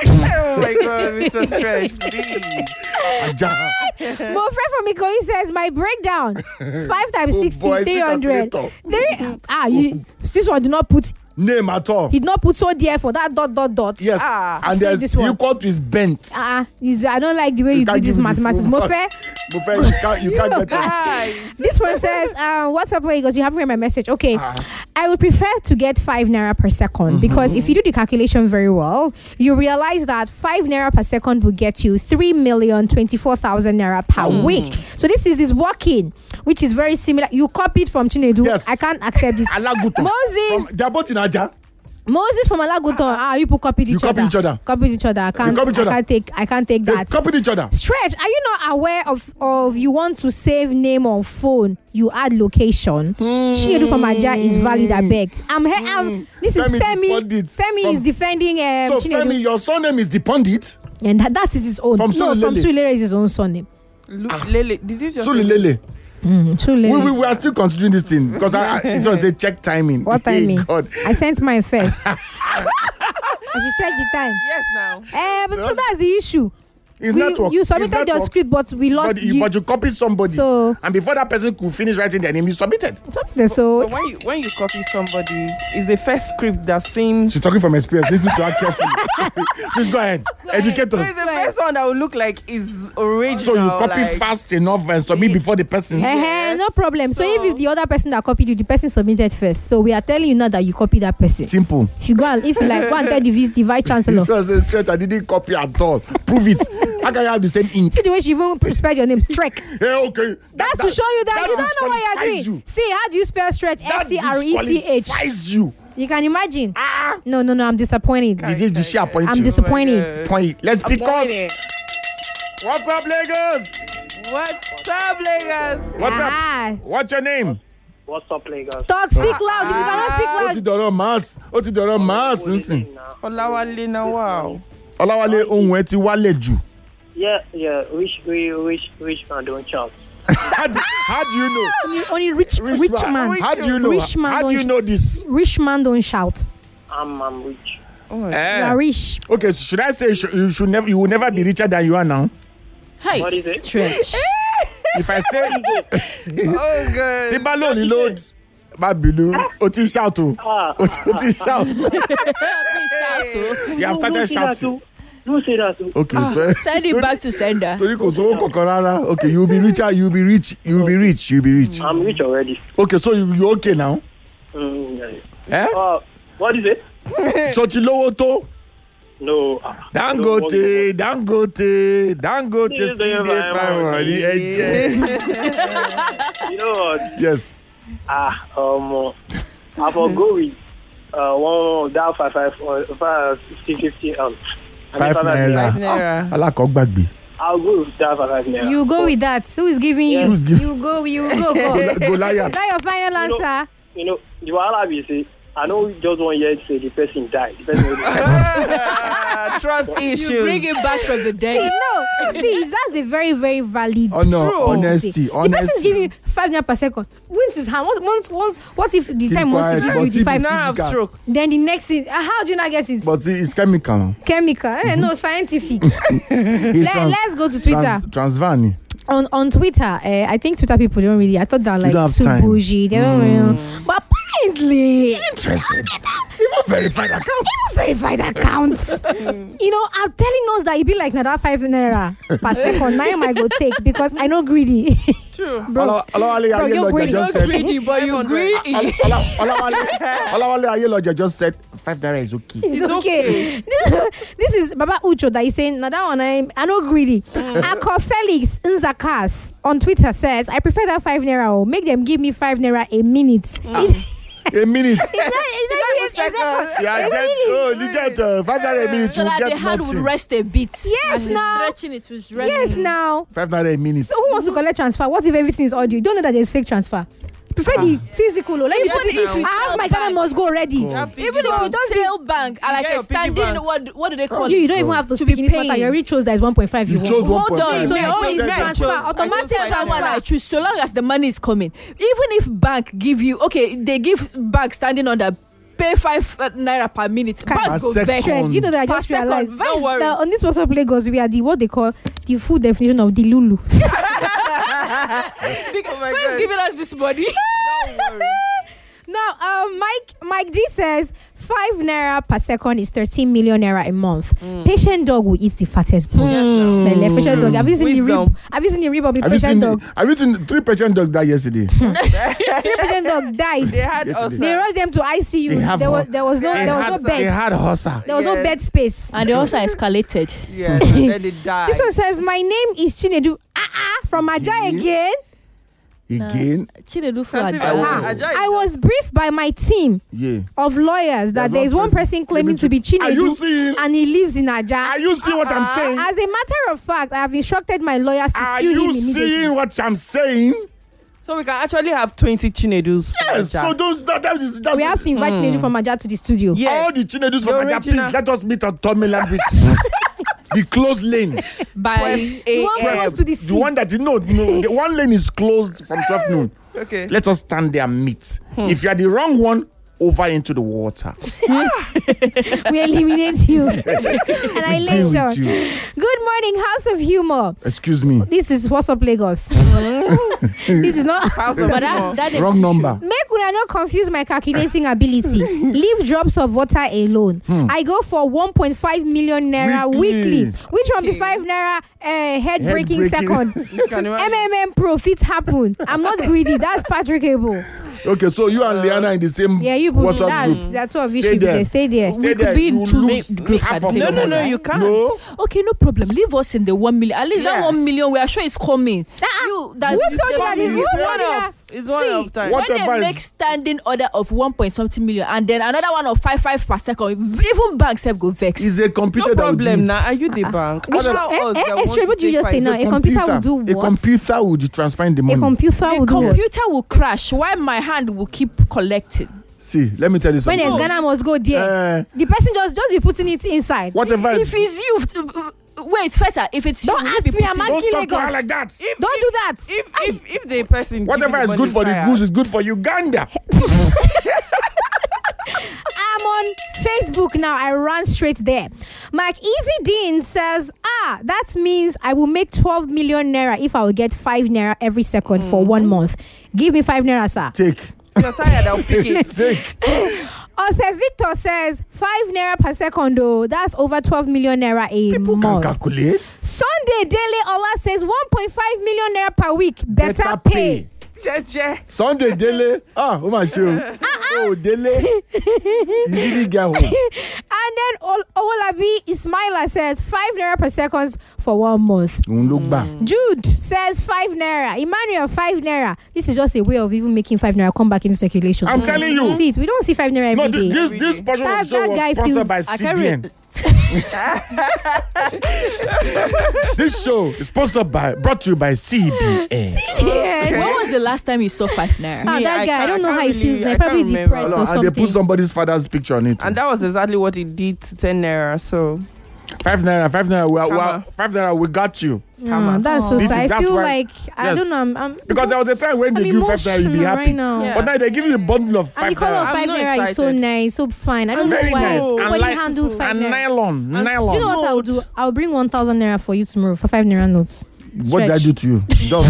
Oh my God, Mister Stretch, please. Aja. My friend from Ikoyi says my breakdown five times Oh, sixty, boy, three hundred. calculator. Three, ah, you, this one did not put. Name at all. He did not put so there for that dot dot dot. Yes. Ah, and say there's this one. equal to is bent. Ah, uh, I don't like the way you, do can't this give me the mathematics. full Mofe, mark. Buffet, you can't, you can't get it. Guys. this one says, uh, what's up, Lagos? You haven't read my message. Okay. Ah. I would prefer to get five naira per second because if you do the calculation very well, you realize that five naira per second will get you three million twenty-four thousand naira per week. So this is this working, which is very similar. You copied from Chinedu. Yes. I can't accept this. Alaguto. Moses, From, they're both in Aja. Moses from Alaguton. Ah, you people copied each You other. copied each other. Copied each other. I can't. copied each I other. can't take. I can't take They that. copied each other. Stretch, are you not aware of of you want to save name on phone? You add location. Chinedu from Aja is valid. I beg. I'm. He, I'm this is Femi Femi. Pundit Femi from- is defending um, So, Chinedu, Femi, your surname is the Pundit. and that, that is his own. From no, from Sulilele. Sulilele is his own surname. Lu- Lele, did you just Sulilele. Mm, Sulilele. We, we, we are still considering this thing because I, I, it was a check timing. What Hey, timing? God. I sent mine first. I should check the time. Yes, now. Eh, but so that's the issue. It's We- network. you It's submitted your network. script, but we lost But you, you. but you copied somebody. So- and before that person could finish writing their name, you submitted. So But when you when you copy somebody, it's the first script that seems. She's talking from experience. Listen to her carefully. Please go ahead. Educate So us. it's the first one that will look like is original. So you copy like, fast enough and submit before the person. Eh, Yes. no problem. So, So- if, if the other person that copied you, the person submitted first. So we are telling you now that you copied that person. Simple. If you go and if you like go and tell the vice, the vice chancellor. This was a stretch. I didn't copy at all. Prove it. How can you have the same ink? See the way she even spelled your name, Strek. Hey, okay. That's to show you that, you don't know what you're doing. disqualifies you. See, how do you spell Stretch? That S C R E C H. disqualifies you. You can imagine. Ah. No, no, no. I'm disappointed. Did, you, did she appoint I'm you? disappointed. Point. Let's pick up. Appointed. What's up, Lagos? What's Lagos. What's Ah. up? What's your name? What's up, Lagos? Talk, speak loud. If you cannot speak Ó ti loud. dọ̀rọ̀ mass. Ó ti dọ̀rọ̀ mass nsìn. Olawale na wow. Ọláwálé ohun ẹ ti wálẹ̀ jù. Yeah, yeah. Which, which, which man don't shout? How do, how do you know? Only, only rich, rich, man. How do you know? Rich man How do don't you sh- know this? Rich man don't shout. I'm, I'm rich. Oh, Eh. You are rich. Okay, so should I say you should, you should never, you will never be richer than you are now? Hey, What is it? stretch. If I say, oh good. tí bá lónìí ló bá bínú, ó ti shout o, Ah, ó ti- ó ti shout. Please shout, oh. You have no, started don't say that, shouting. too. Don't say that. too. Okay, so Send it back to sender. torí kò sówó kankan rárá. Okay, you will be richer, you will be rich, you will be rich, you will be rich. I'm rich already. Okay, so you you okay now? Mm, yeah. Eh? Uh, what is it? So ti lówó tó? No. ah, Dangote, Dangote, Dangote, This is still dey my find money. Ẹ̀jẹ̀. You know what? Yes. Ah, um, I for go with uh one down five five or five fifty fifty um. Five naira. naira. Alákọ̀ọ́gbàgbé. I'll go with that five five naira. You go with that. Who is giving you? Who's giving- You go. You go. Go. Gola- Goliath. Is that your final You know- answer? You know, the wahala be say I know just one year say the person died. The person already died. Trust You issues. bring it back from the dead. No. See, that's a very, very valid. Oh no, True. honesty, The person is honesty. giving you five naira per second. Wins his hand. Once, once, once. What if the Keep time wants to quiet, give but you the see, five? Now have Physical. stroke. Then the next thing. Uh, how do you not get it? But see, it's chemical. Chemical. Eh, no, scientific. It's Let, trans- let's go to Twitter. Trans, Transvani. on on Twitter, uh, I think Twitter people don't really. I thought that like don't have too time. bougie. They don't really. But apparently, Interesting. Even verified account. even verified accounts. You know, I'm telling us that it be like another five naira per second. Now I go take because I know greedy. True. Bro, Olawale bro, you're Ayeloja greedy. just Not said. greedy, but you greedy. Ola- Olawale Olawale Ayeloja just said five naira is okay. It's, It's okay. This is Baba Ucho that is saying, now that one I'm, I know greedy. Ako Felix Nzakas on Twitter says, I prefer that five naira. Oh, make them give me five naira a minute. A minute. It's not, it's not even a second. Yeah, A just, minute. oh, you get uh, five naira a minute, So you that the get hand nothing. would rest a bit. Yes, As he's now. stretching, it was resting. Yes, now. Five naira a minute. So who wants to collect transfer? What if everything is audio? You don't know that there's fake transfer. Prefer the physical. Let me Even put it. if you I have tell my Ghana bank. must go already. Go. Happy Even if you bank. don't tail bank, I like get a your piggy standing, bank. what what do they call You, you it? don't even have to To speak be in this matter. paying. You already chose that is one point five. You You chose want. Hold on. one point five. So Yeah, your own so is you said transfer. chose- I chose Automatic five That one I transfer. choose so long as the money is coming. Even if bank give you okay, they give bank standing on the pay five uh, naira per minute. Per Bank go second. vex. Yes, you know that I Per just second, realized. vex. Don't worry. That on this WhatsApp Lagos, we are the what they call the full definition of the Lulu. Because Oh my who is God. giving us this money? Don't worry. Now, um, Mike Mike D says five naira per second is thirteen million naira a month. Patient dog will eat the fattest bone. Like, patient dog. Have you seen the Wisdom. rib? Have you seen the rib of the Have you patient seen? dog? Have you seen three patient dog died yesterday? Three patient dog died. They had Yesterday. us. They rushed them to I C U. They have There was ho- there was no They there was had, no they bed. had Hossa. There was no Yes. bed space. And they also escalated. Yes, and then they died. This one says, my name is Chinedu ah, ah, from Aja again. Again, Chinedu for That's Ajah. even- Ah. Ajah is- I was briefed by my team yeah. of lawyers that There's there is one one person person claiming to be Are you Chinedu seeing? and he lives in Aja. Are you seeing what I'm saying? As a matter of fact, I have instructed my lawyers to Are sue him you immediately. seeing what I'm saying? So we can actually have twenty Chinedus. Yes. So those that, that is that's We have to invite Chinedu from Aja to the studio. Yes. all the Chinedus The from Aja, original- please let us meet at Tommy Land Bridge. The closed lane. By The one close to the sea. The one that you know, no, the one lane is closed from twelve noon. Okay. Let us stand there and meet. If you are the wrong one, over into the water. We eliminate you. We deal with Annihilation. you. Good morning, House of Humor. Excuse me. This is What's Up Lagos. This is not. House of but Humor. that, that Wrong number. Make una not confuse my calculating ability. Leave drops of water alone. I go for one point five million naira Weekly. weekly. Which one be five naira uh, head breaking Head-breaking. second? You can imagine. M M M profits happen. I'm not greedy. That's Patrick Abel. Okay, so you and Liana in the same Yeah, you WhatsApp put that's group. that's what we Stay should be there. there. Stay there. Stay could there. be in You two lose groups half at the of same No, the no, time, no, money. you can't. No. okay, no problem. Leave us in the one million. At least that Yes. one million, we are sure it's coming. Ah, You, that's who this- told you that? the- Who told you one that? of It's one See, of time. What when advice? they make standing order of one point something million and then another one of five five per second, even banks have go vex. Is a computer No that will do problem it. now. Are you the bank? Which- Allow eh, us eh, that eh, want straight, to what you take just say part. now? It's A computer will do A what? computer will be transferring the A money. computer The will do what? computer will crash while my hand will keep collecting. See, let me tell you When something. there's Ghana must go there. Uh, The person just just be putting it inside. whatever is. If it's you, uh, wait, Feta, if it's Don't you, ask you me, be I'm putting- asking Don't talk to her Lagos. like that. If, Don't do that. If if if the person Whatever give is the good for the money goose is good for Uganda. I'm on Facebook now. I ran straight there. Mike Easy Dean says, ah, that means I will make twelve million naira if I will get five naira every second for one month. Give me five naira, sir. Take. You're tired, I'll pick it. Take. Ose Victor says, five naira per second, though. That's over twelve million naira a People can month. calculate. Sunday Daily Ola says, one point five million naira per week. Better, Better pay. pay. Che, che. Sunday Dele. Ah, oh my show. Oh, Dele. You didn't get home. And then Ol- Owolabi Ismaila says, five naira per second for one month. Don't look back. Jude says five naira. Emmanuel, five naira. This is just a way of even making five naira come back into circulation. I'm telling you. See it. We don't see five naira No, every day. this this, this portion That- of the show that was guy sponsored feels- by I C can't B N. re- This show is sponsored by, brought to you by C B N. Yeah. When was the last time you saw five naira? Ah, Me, that I guy, I, can't- don't know I how can't he feels. really- Like, I probably can't remember. depressed or And they something. put somebody's father's picture on it. And that was exactly what he did to ten naira. So Five naira, five naira, we are, we are, Come on. five naira, we got you. Ah, that's so This is- sad. I that's feel why- like I yes. don't know. I'm, I'm Because there was a time when I'm they give five naira, you'd be emotional happy. right now. Yeah. But now they give you a bundle of And five the color of naira. I'm five not naira is so excited. nice, so fine. I don't I'm know very why nice. And nobody light- handles five And naira. nylon, And nylon. You know what I'll do? I'll bring one thousand naira for you tomorrow for five naira notes. What did I Stretch. do to you? Don't.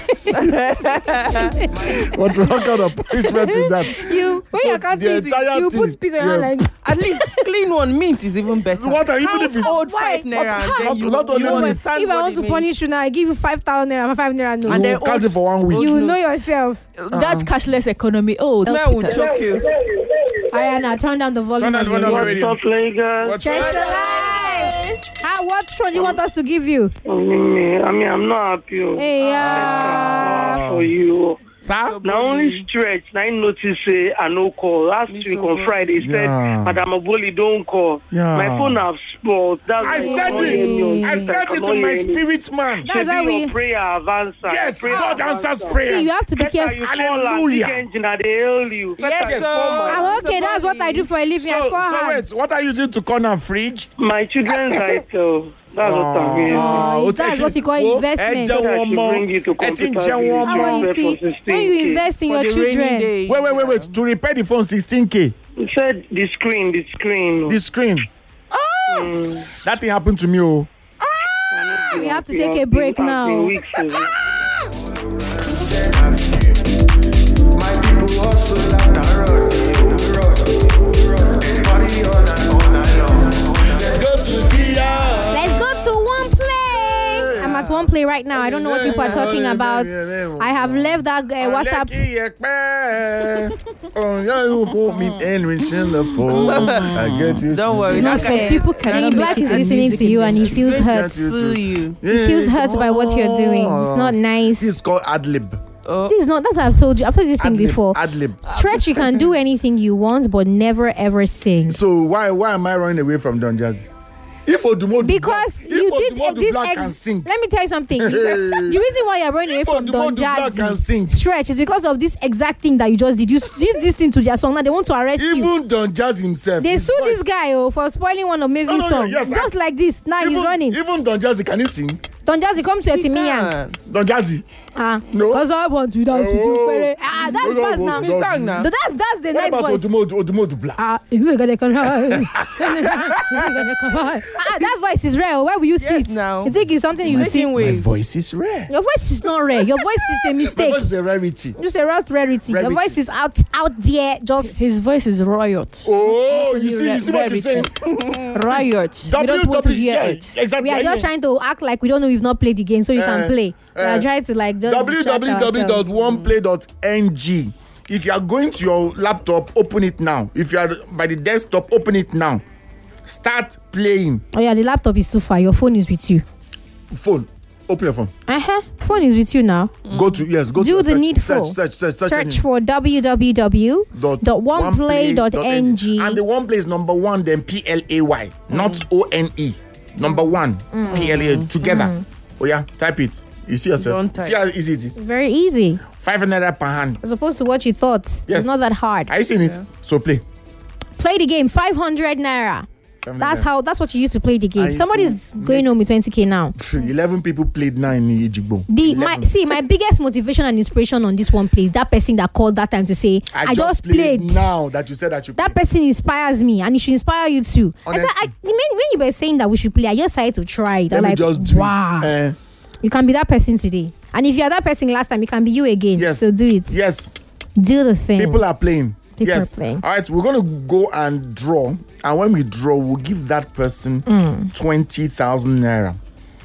what, what kind of punishment is that? You when So you can't the eat, entire you thing- put spit on your yeah. hand like at least clean one mint is even better. What are- even Count if it's- old Why? five naira and Not- then you, not only you one. understand if I what want it to means. punish you now, I give you five thousand naira for five naira You notes. And then will count it for one week. You no. know yourself. That cashless economy. Oh, Man help will it us. choke you. Ayana, turn down the volume. Turn down of the your volume of radio. your radio. Lagos? What's Check up? the lights. How, what show do you want us to give you? I mean, I mean, I'm not happy. oh. Hey, yeah. For you. Sir? Now only stretch. Now I notice say I no call. Last Me week so on bad. Friday Yeah. said Madam Aboli don't call. Yeah. My phone have spoiled. That's I why said cannot hear me on it. I Twitter. felt it cannot in my hear me. spirit, man. That's why Say we. your prayer have answered. Yes, Prayer God have answers answered. prayers. See, you have to be Better careful. you Hallelujah. fall and big engine and they hail you. Yes, Better you sir. fall, man. I'm okay. That's what I do for a living. I So, fall so hard. wait, what are you using to corner fridge? My children's title. That's what I'm hearing. Oh, that's what you call investment. Ẹ jẹ́ That wọn should mọ́. bring you to Ẹ ti ń computer jẹ́ village. wọn How about mọ́. you For see? sixteen When you K. invest in For your the rainy children, day. Wait, wait, wait, wait. To repair the phone, sixteen K. You said the screen, the screen. The screen. Ah, that thing happened to me. Oh. we have to take a break now. My people hustle like a road, road, party all night, all night long. Let's go to V R. Let's go to one play. I'm at one play right now. I don't know what people are talking about. I have left that uh, WhatsApp. I get you. Don't worry. Not that fair. guy- People cannot Jenny make Black it is in listening music to you and he industry. feels Can't hurt. Sue you. He feels hurt by what you're doing. It's not nice. This is called ad-lib. Oh, This is not. That's what I've told you. I've told you this thing Ad-lib. before. Ad-lib. Stretch, you can do anything you want, but never ever sing. So why why am I running away from Don Jazzy? If Odumo the Because Black, you if did Odumo the this. Black Ex- can sing. Let me tell you something. You- the reason why you're running away If from Odumo Don the Black can sing. Jazzy Stretch is because of this exact thing that you just did. You s- did this thing to their song. Now they want to arrest you. Even Don Jazzy himself. They his sued voice- this guy oh, for spoiling one of Maven's No, no, no, songs. yes, I- Just like this. Now even, he's running. Even Don Jazzy, can he sing? Don Jazzy, come to he Etimiyan. can. Don Jazzy. Ah, No. because I want to dance with you. Oh. Pere. Ah, that's No, no, bad no, now. no, He sang now. So that's that's the What nice about voice. Odumo, Odumo the Black? Ah, if we're gonna come high. Ah, that voice is rare. Where will you Yes, sit? now. You think it's something you Making see? My waves. voice is rare. Your voice is not rare. Your voice is a My mistake. voice is a rarity. Just a rough rarity. Your Rarity. voice is out out there. Just His voice is riot. Oh, you see, Ra- you see what she's saying? Riot. We don't want to hear yeah, it. exactly. we are yeah, just yeah. trying to act like we don't know we've not played the game, so you Uh, can play. We uh, are trying to like just w distract w w dot ourselves. one play dot n g. If you are going to your laptop, open it now. If you are by the desktop, open it now. Start playing. Oh yeah, the laptop is too far. Your phone is with you. Phone. Open your phone. Uh huh. Phone is with you now. Go to yes. Go Do to the search, needful. Search, search, search, search, Search any- for w w w dot one play dot n g. And the one play is number one, then P L A Y, not O N E. Number one, P L A together. Oh yeah, type it. You see yourself. Don't type. See how easy it is. Very easy. Five naira per hand. As opposed to what you thought. Yes. It's not that hard. Are you seeing it? So play. Play the game. five hundred naira. That's how. That's what you used to play the game. And Somebody's you- going home with twenty k now. Eleven people played now in Ejigbo. The my see my biggest motivation and inspiration on this one place. That person that called that time to say I, just played. Now that you said that you That played. person inspires me, and it should inspire you too. I said, I, Honestly. when, when you were saying that we should play, I just started to try it. Let I'm me like, just do wow, it. Eh, you can be that person today. And if you are that person last time, it can be you again. Yes. So do it. yes. Do the thing. People are playing. People yes. are playing. All right, we're going to go and draw. And when we draw, we'll give that person Mm. twenty thousand naira.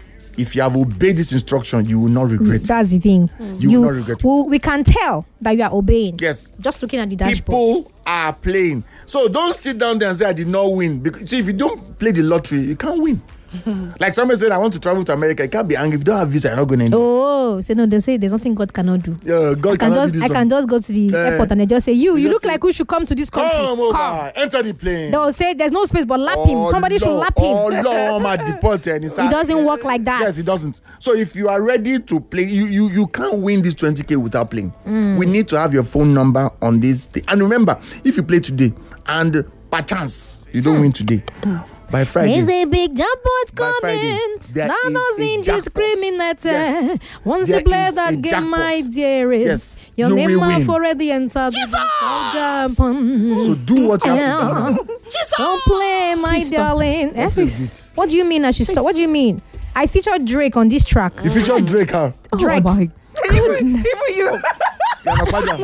If you have obeyed this instruction, you will not regret it. That's the thing. You will not regret it. well, we can tell that you are obeying. Yes. Just looking at the dashboard. People are playing. So don't sit down there and say, I did not win. Because, see, if you don't play the lottery, you can't win. Like somebody said, I want to travel to America. You can't be angry. If you don't have visa, you're not going anywhere. Oh, say no. They say there's nothing God cannot do. Yeah, God I can cannot just, do this I can one. just go to the Eh. airport and they just say, you, you just look say, like who should come to this country. Come over. Come. Enter the plane. They will say there's no space, but lap him. Somebody should lap him. Oh, Lord, my deported. It doesn't work like that. Yes, it doesn't. So if you are ready to play, you you, you can't win this twenty k without playing. Mm. We need to have your phone number on this thing. And remember, if you play today and by chance you don't win today, by Friday. There's a big jackpot By Friday, coming. there That is a doesn't just jackpot. discriminate. Yes. Once There you play is a that game, jackpot. my dearest, Yes. your You name will have win. already entered. Jesus! The jump. So do what you have Yeah. to do. Jesus! Don't play, my darling. Eh? What do you mean I should stop? What do you mean? I featured Drake on this track. You featured Drake, huh? Drake. Oh my goodness. Even you. Yeah, no, pardon.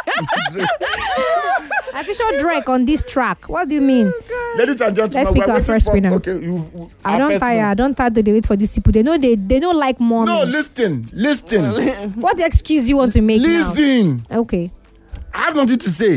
I featured Drake on this track. What do you mean? Ladies and gentlemen, Let's pick we're our waiting first for, winner. Okay, you, I our don't first tire. winner. I don't tire to wait for these people. They know they they don't like money. No, listen, listen, What excuse you want to make listen. now? Okay. I have nothing to say.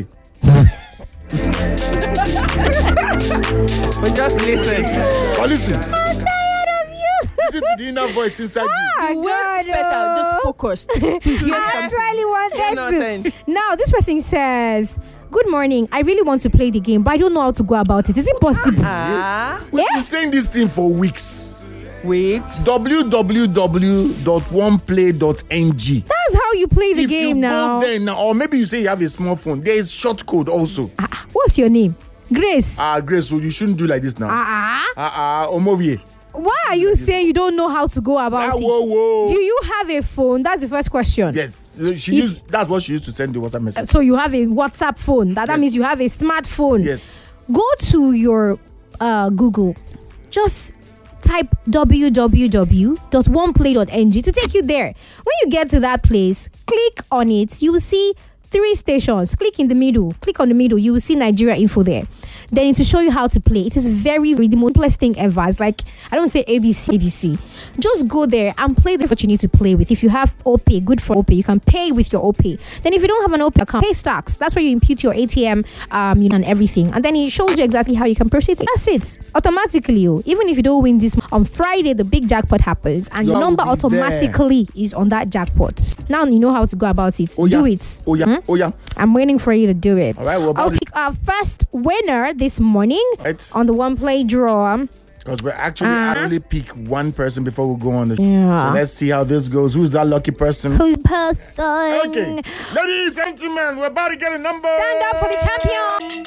But just listen. But listen, I'm tired of you. listen to the inner voice inside you. You were better, just focused to hear I something. actually wanted Nothing. to. Now, this person says, good morning. I really want to play the game, but I don't know how to go about it. Is it possible? Ah, We've Yeah? been saying this thing for weeks. wait. w w w dot one play dot n g. That's how you play the If you game now. go there now, or maybe you say you have a small phone, there is short code also. Ah, ah, what's your name? Grace. Ah, Grace, so you shouldn't do like this now. Ah, ah. Ah, ah, Omovie. Why are you saying you don't know how to go about Ah, it? whoa, whoa. Do you have a phone? That's the first question. Yes, she If- used. That's what she used to send the WhatsApp message. So you have a WhatsApp phone. That, that Yes. means you have a smartphone. Yes. Go to your uh, Google. Just type w w w dot one play dot n g to take you there. When you get to that place, click on it. You will see three stations. Click in the middle. Click on the middle. You will see Nigeria info there. Then to show you how to play. It is very, very the most simplest thing ever. It's like, I don't say A B C, A B C. Just go there and play what you need to play with. If you have OPay, good for OPay. You can pay with your OPay. Then if you don't have an OPay account, pay stocks. That's where you impute your A T M um, you know, and everything. And then it shows you exactly how you can proceed. That's it. Automatically, oh, even if you don't win this, on Friday, the big jackpot happens. And your You number will be there. automatically is on that jackpot. Now you know how to go about it. Oh, yeah. Do it. Oh, yeah. Hmm? Oh, yeah. I'm waiting for you to do it. All right, well, I'll about pick our first winner this morning Right. on the one play draw. Because we're actually Uh-huh. I only pick one person before we go on the Yeah. So let's see how this goes. Who's that lucky person? Who's person? Okay. Ladies and gentlemen, we're about to get a number. Stand up for the champion.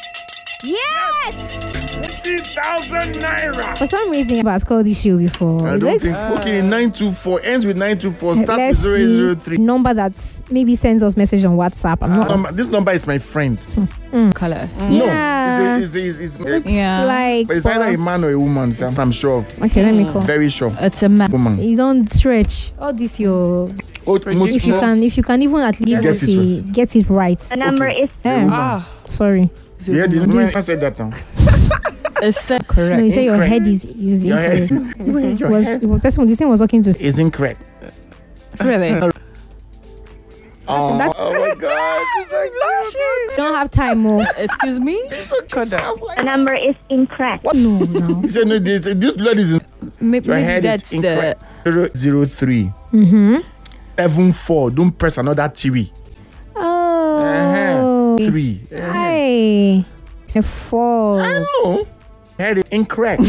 Yes! twenty thousand naira. For some reason, I've called this show before. I don't Let's- think. Okay, nine two four ends with nine two four. Start with let's zero see zero three. number that maybe sends us message on WhatsApp. I'm not Number, this number is my friend. Color. Yeah. No, it's, a, it's, a, it's, it's, Yeah. like. but it's either a man or a woman. so I'm sure of. Okay, let me call. Very sure. It's a man. Woman. You don't stretch. All this your. Oh, most, If you most- can, if you can even at least Get it see- get it right. The number Okay. is Eh, Ah, sorry. Yeah, this man I said that now. It's uh, No, correct. you say your Incorrect. head is is Your head, incorrect. your Was head the person this thing was talking to? is incorrect. Really? Oh, that's- oh my God. She's like blushing. Don't have time more. Excuse me? the number is incorrect. What? No, no. He said, no, this, this blood is in Maybe, your maybe head that's is incorrect. the Zero, zero three. Mm-hmm. seven four. Don't press another three. Oh. Uh-huh. Three. Uh-huh. Hey. A four. I know. Had it incorrect.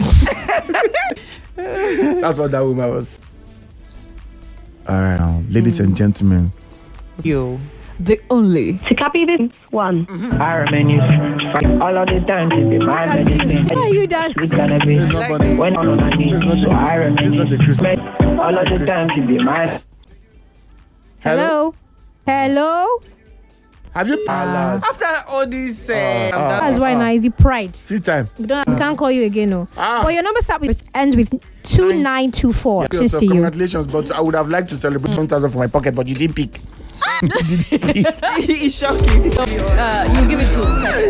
That's what that woman was. All right, now, ladies and gentlemen. You. The only. To copy this one. I remain all of the time to be my medicine. Why are you dancing? It's gonna be It's not funny. when on a knee. It's not a I Christ- remain it's not a Christmas. all of the time to be my. Hello? Hello? Have you uh, After all this, uh, Uh, uh, That's why uh, now is the pride. See time. We, don't, we can't call you again, no. Ah. But your number start with ends with two nine two four. Yeah, Cheers so to you. congratulations, but I would have liked to celebrate one thousand from my pocket, but you didn't pick. You didn't pick. It's shocking. Uh, you give it to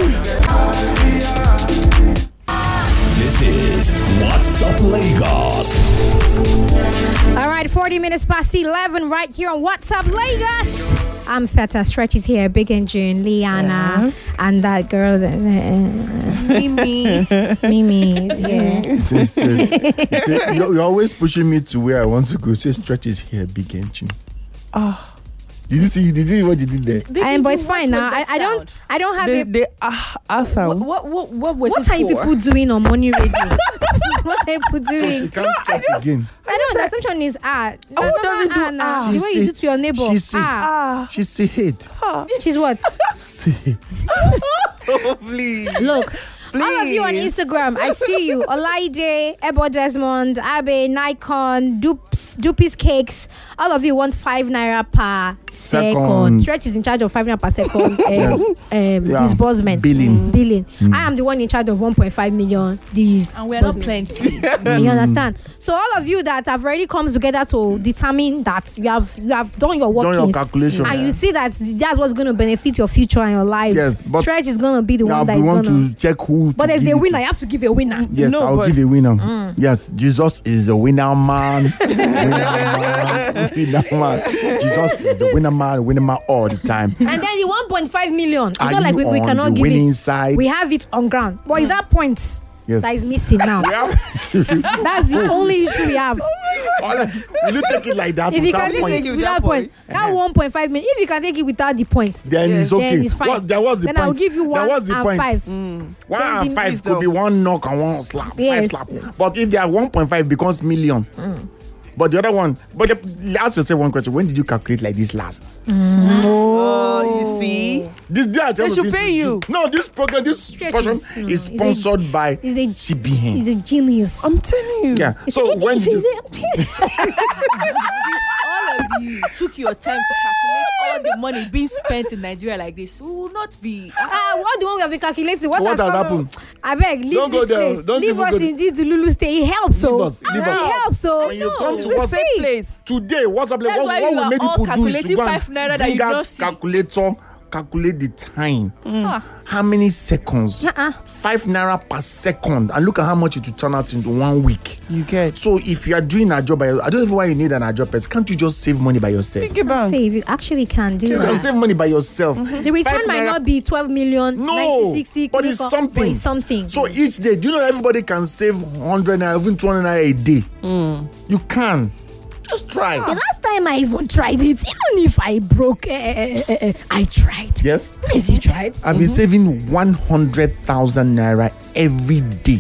This is What's Up Lagos. All right, forty minutes past eleven right here on What's Up Lagos. I'm Feta, Stretch is here, Big Engine, Liana, and that girl, that, uh, Mimi. Mimi is here. Say Stretch. You say, you're, you're always pushing me to where I want to go. Say Stretch is here, Big Engine. Ah. Did you see? Did you see what you did there? I am, but it's fine now. I, I don't. I don't have They, a. they ah, ah sound. What, what, what was What it are you for? people doing on Money Radio? What are you people So she doing? can't talk again. I don't. The assumption is ah. Oh, That's doesn't not do ah now. ah. The She way you say- do to your neighbor. she say- Ah. Ah. She say hate. She's what? Say. Oh, please. Look. All of you on Instagram, I see you. Olaide, Ebo Desmond, Abe, Nikon, Dupes, Dupes Cakes. All of you want five naira per second. Second. Stretch is in charge of five naira per second um, Yes. um, Yeah. disbursement. Billing. Mm. Billing. Mm. I am the one in charge of one point five million disbursement. And we're not plenty. You understand? So all of you that have already come together to determine that you have you have done your Done your workings calculation. and you see that that's what's going to benefit your future and your life. Yes, but Stretch is going to be the Now one that we is want going to check who. But to there's give the it winner. to. You have to give a winner. Yes, No, I'll but- give a winner. Mm. Yes, Jesus is the winner man. winner man. Winner man. Jesus is the winner man, winner man all the time. And then the one point five million. It's Are not like you we, we on cannot the give winning it. side? We have it on ground. But is that point Yes. that is missing now? We have- That's the only issue we have. Honest, will you take it like that If you without can take points? it without point, that one point five million. If you can take it without the points, Then it's okay. Then it's fine. What, there was the then point. I'll give you one There was the and point. five. One Then and the five wisdom. could be one knock and one slap. Yes. Five slap. But if they are one point five becomes million. But the other one, but the, ask yourself one question. When did you calculate like this last? Oh, you see? This day I tell They you should this- pay you. No, this program, this Stretch portion is, mm, is is a- sponsored by He's a C B N. He's a genius. I'm telling you. Yeah. He's So a- when he's did you, a- All of you took your time to calculate all the money being spent in Nigeria like this. We will not be. Ah, what the one we have been calculating? What, what has come- happened? I beg, leave Don't go this there. place. Don't leave even us go in this Lulu stay. It helps, so Leave us, leave it us. helps, so When you come to Let's WhatsApp see. Place. Today, what's up? Like, That's what, why what you we are make all people do is to calculating go and five naira that bring you that don't see. calculator, calculate the time. Ah. How many seconds? Uh-uh. Five naira per second, and look at how much it will turn out into one week. You get. So if you are doing a job by, I don't know why you need an job person. Can't you just save money by yourself? Think about. Save. You actually can do You can that. save money by yourself. The return Five might naira- not be twelve million, No, ninety, sixty, but it's clinical, something. But it's something. So each day, do you know everybody can save one hundred naira, even two hundred naira a day? You can. Just try. The last time I even tried it, even if I broke, uh, uh, uh, I tried. Yes. Yes, you tried. I've been saving one hundred thousand naira every day.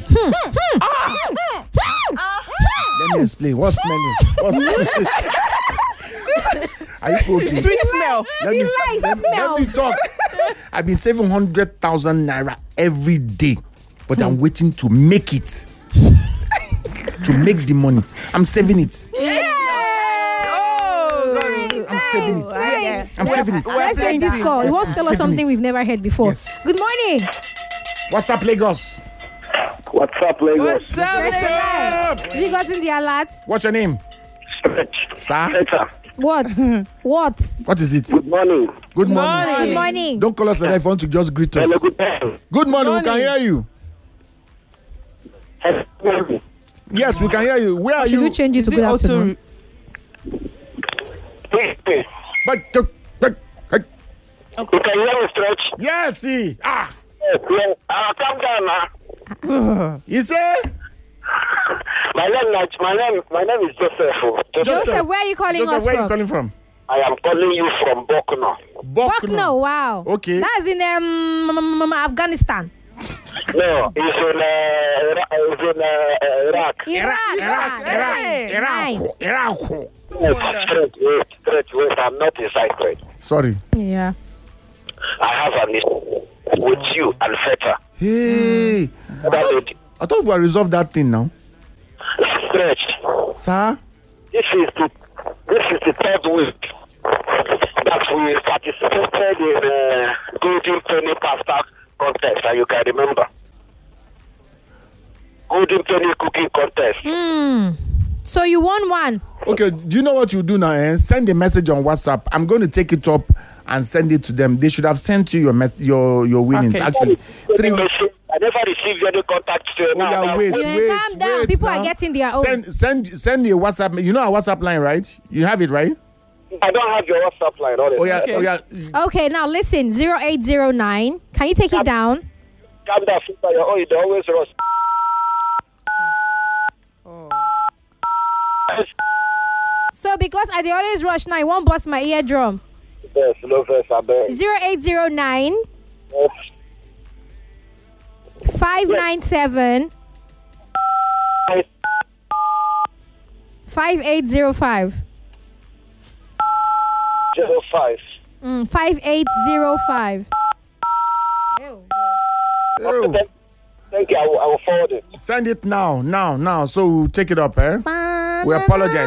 Let me explain. What's smelling? What's smelling? Are you okay? Sweet smell. Let me, lies let, let me talk. I've been saving one hundred thousand naira every day, but I'm waiting to make it. To make the money. I'm saving it. Oh, I'm saving it. I'm saving it. Let's take this call. You want to tell us saving something it. we've never heard before. Yes. Good morning. What's up, Lagos? What's up, Lagos? What's up, Have you gotten the alert? What's your name? Stretch. Sir? Better. What? What? What is it? Good morning. Good morning. Good morning. Don't call us like that if you want to just greet us. Hello, good morning. Good morning, we can Morning. hear you. Hello, good morning. Yes, we can hear you. Where are Should we you? change it Is to it good auto? afternoon? Wait, wait. But, uh, but, uh, You can hear me, Stretch? yes, see. Ah, Yeah, uh, calm down now. you say? My name, is- my name, my name is Joseph. Joseph, where are you calling Joseph, us where from? are you calling from? I am calling you from Bokno. Bokno, wow. Okay. That's in um, Afghanistan. No, it's in, uh, Ira- it's in uh, Iraq. Iraq, Iraq, Iraq, Iraq. Straight west, straight west. I'm not inside straight. Sorry. Yeah. I have an issue with you and Feta. Hey. I thought, I thought we had resolved that thing now. Stretch. Sir? This is the this is the third week that we participated in uh, Golden Penny Pasta contest, and you can remember. Golden Penny cooking contest. Hmm. So you won one. Okay, do you know what you do now? Eh? Send a message on WhatsApp. I'm going to take it up and send it to them. They should have sent you your mess, your your winnings. Okay. Actually, three. I never received any contact. Uh, Oh yeah, wait, Yeah, wait, calm down. wait People now. are getting their own. Send send send me a WhatsApp. You know our WhatsApp line, right? You have it, right? I don't have your WhatsApp line. Honestly. Oh yeah, oh yeah. Okay, now listen, zero eight zero nine. Can you take it down? Calm down, Feta. You're oh, you always rush. So because I dey always rush now, I won't bust my eardrum. Yes, no verse, I beg. Zero eight zero nine Yes. five nine seven five eight zero five. Zero five. Mm, five eight zero five. Oh. Thank, thank you. I will, I will forward it. Send it now, now, now. So we'll take it up, eh? We apologize.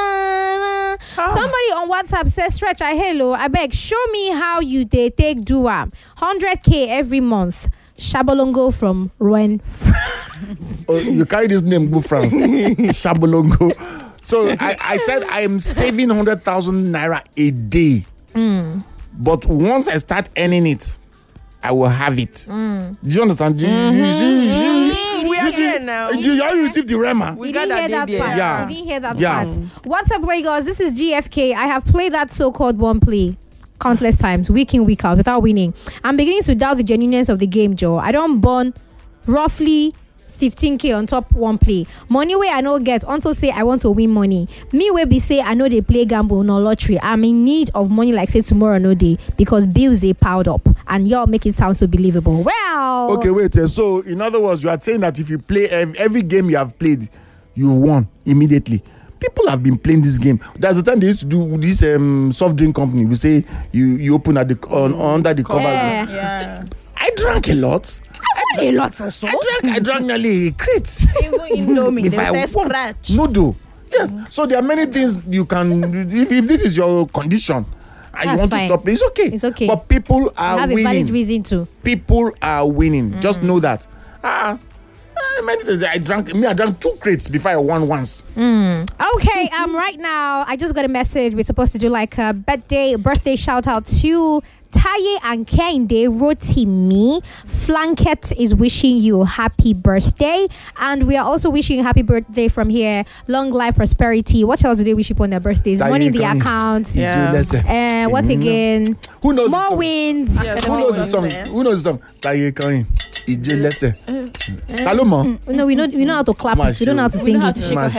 Somebody on WhatsApp says, Stretch, I hello. I beg, show me how you they take do am. one hundred K every month. Shabolongo from Rouen. Oh, you carry this name, go France. Shabolongo. So I, I said I am saving one hundred thousand naira a day. Mm. But once I start earning it, I will have it. Mm. Do you understand? Do you, do you see- you see- We are you see- here now. Do you already receive the Rema? We You got didn't hear that that day part. there. Yeah. You didn't hear that Yeah. part. What's up, Lagos? This is G F K. I have played that so-called one play countless times, week in, week out, without winning. I'm beginning to doubt the genuineness of the game, Joe. I don't burn roughly fifteen K on top one play. Money where I no get, unto say I want to win money. Me where be say I know they play gamble, no lottery. I'm in need of money like say tomorrow, no day, because bills they piled up. And y'all make it sound so believable. Well, Okay, wait. eh, So, in other words, you are saying that if you play every, every game you have played, you won immediately. People have been playing this game. There's the time they used to do this um, soft drink company. We say you, you open at the on, under the cover. Yeah. Yeah. I drank a lot. I drank a lot also. I drank. I drank nearly a crate. Even Indomie, If they I say want scratch. noodle. Yes. So there are many things you can. If, if this is your condition and That's you want fine. to stop, it's okay. It's okay. But people You are have a valid winning. reason to. People are winning. Just know that. Ah. Uh, many things. I drank. Me, I drank two crates before I won once. Mm. Okay, um, right now I just got a message. We're supposed to do like a birthday birthday shout out to Taye and Kende Rotimi. Flanket is wishing you happy birthday, and we are also wishing you happy birthday from here. Long life, prosperity. What else do they wish you on their birthdays? Taye Money in the Kende. account. Yeah. Uh, what again? Who knows? More the song? wins. Who knows the song? Who knows the song? Taye Kende. Ije lese. Talomo. No, we know we know how to clap it. We don't know how to sing it.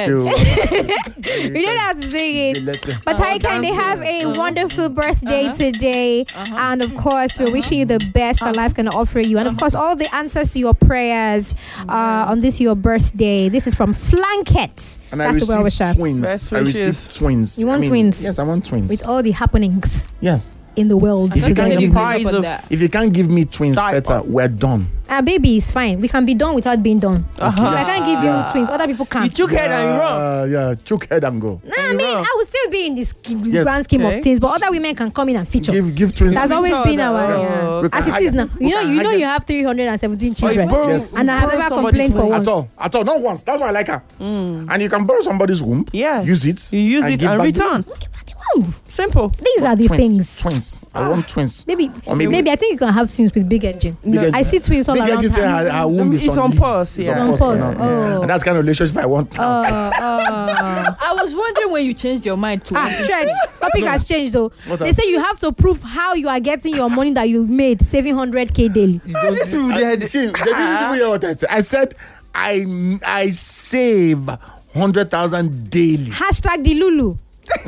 We don't know how to sing it. But Taye Kende, have a wonderful birthday today. And of course, we're wishing you the best that life can offer you. And of course, all the answers to your prayers uh, on this your birthday. This is from Flanket. And I That's the well received wisher. twins. Best I wishes. received twins. You want I mean, twins? Yes, I want twins. With all the happenings yes. in the world. If you, today. can't give prize me, of- if you can't give me twins, Diaper. better, we're done. Ah, baby, it's fine. We can be done without being done. Uh-huh. If I can't give you twins, other people can. You took head and you wrong. Uh, yeah, choke head and go. Nah, I mean, wrong. I will still be in this, this Yes. grand scheme Okay. of things, but other women can come in and feature. Give give twins. That's always been our Oh, yeah. We can as it hire- is now. we You know, can you know, hire- you have three hundred seventeen Or you children, borrow- Yes. and I have borrow never somebody's complained for money. once. At all, at all, not once. That's why I like her. And you can borrow somebody's womb. Yes. Use it. You use it give and back the- return. Simple. These are the twins, things. Twins. I want twins. Maybe, Or maybe, maybe- I think you can have twins with big engine. Big engine. I see twins all Big around engine say her. her, her womb is It's on leave. pause, It's yeah. On for pause, now. oh. And that's the kind of relationship I want. now. Uh, uh, I was wondering when you changed your mind to ah, Stretch. Topic has changed though. What They has- say you have to prove how you are getting your money that you made saving one hundred K daily. You don't- this people I- they had- see, they didn't hear what I said. I said I I save one hundred thousand daily. Hashtag the Lulu. So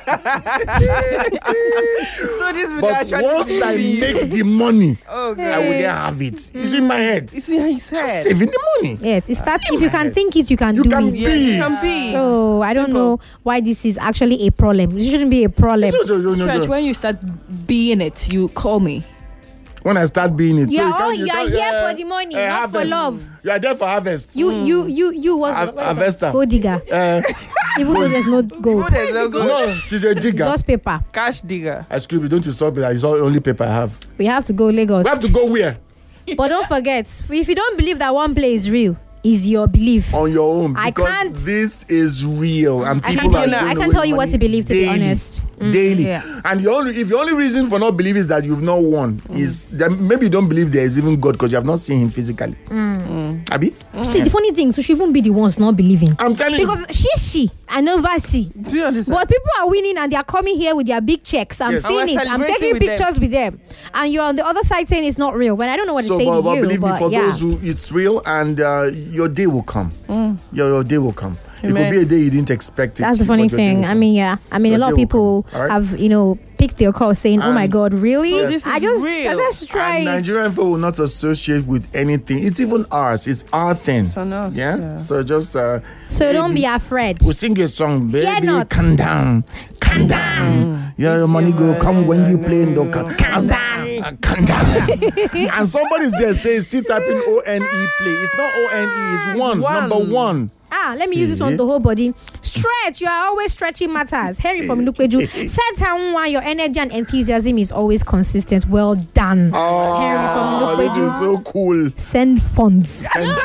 this video But actually once I be- make the money, Oh, God. I will then have it. It's in my head. It's in his I'm head. saving the money. Yes, it starts. If you can think it, you can You do can it. be Yeah, it. you can be. So I don't Simple. know why this is actually a problem. It shouldn't be a problem. So, so, so, so, Stretch, so, when you start being it, you call me. when I start being it, You so are you, all- can't- you are can't- here uh, for the money, uh, not for harvest. love. You are there for harvest. You, you, you, you was Har- harvester. gold digger. Uh, Even though there's no gold, There's no gold. no, she's a digger. just paper. Cash digger. Excuse me, don't you stop me. That is all only paper I have. We have to go Lagos. We have to go where? But don't forget, if you don't believe that one play is real, is your belief. On your own. I Because can't- this is real, and I people can't are tell you- going I can't away tell you with what money to believe, to be daily, honest. Mm. Daily. Yeah. And your only, if your only reason for not believing is that you've not won, is that maybe you don't believe there is even God because you have not seen him physically. Mm. Abi? See, the funny thing, so she won't be the ones not believing. I'm telling you. Because she, she, I never see. Do you understand? But people are winning and they are coming here with their big checks. I'm Yes. seeing And we're it. I'm celebrating taking with them. pictures with them. And you're on the other side saying it's not real. When I don't know what So, to say but, to but you. believe me, but for yeah. those who it's real, and uh, your day will come. Your, your day will come. It Amen. could be a day you didn't expect it. That's the funny but your day thing. will I come. mean, yeah. I mean, Your a lot of day will people come, all right? have, you know, picked their call saying, oh my And- God, really? So this I is just, real. I just try. And Nigerian people will not associate with anything. It's even ours. It's our thing. So no, yeah? yeah. So just uh, so don't be baby, afraid. we'll sing a song, baby. Fear not. Calm down, calm down. Yeah, your money go come when you play. No, calm calm down, uh, calm down. And somebody's there saying still typing O N E play. It's not O N E. It's one, One. number one. Ah, let me use this on Yeah. the whole body. Stretch. You are always stretching matters. Harry from Nukweju. Third time one, your energy and enthusiasm is always consistent. Well done. Harry from Oh, this is Nukweju. so cool. Send funds. Send,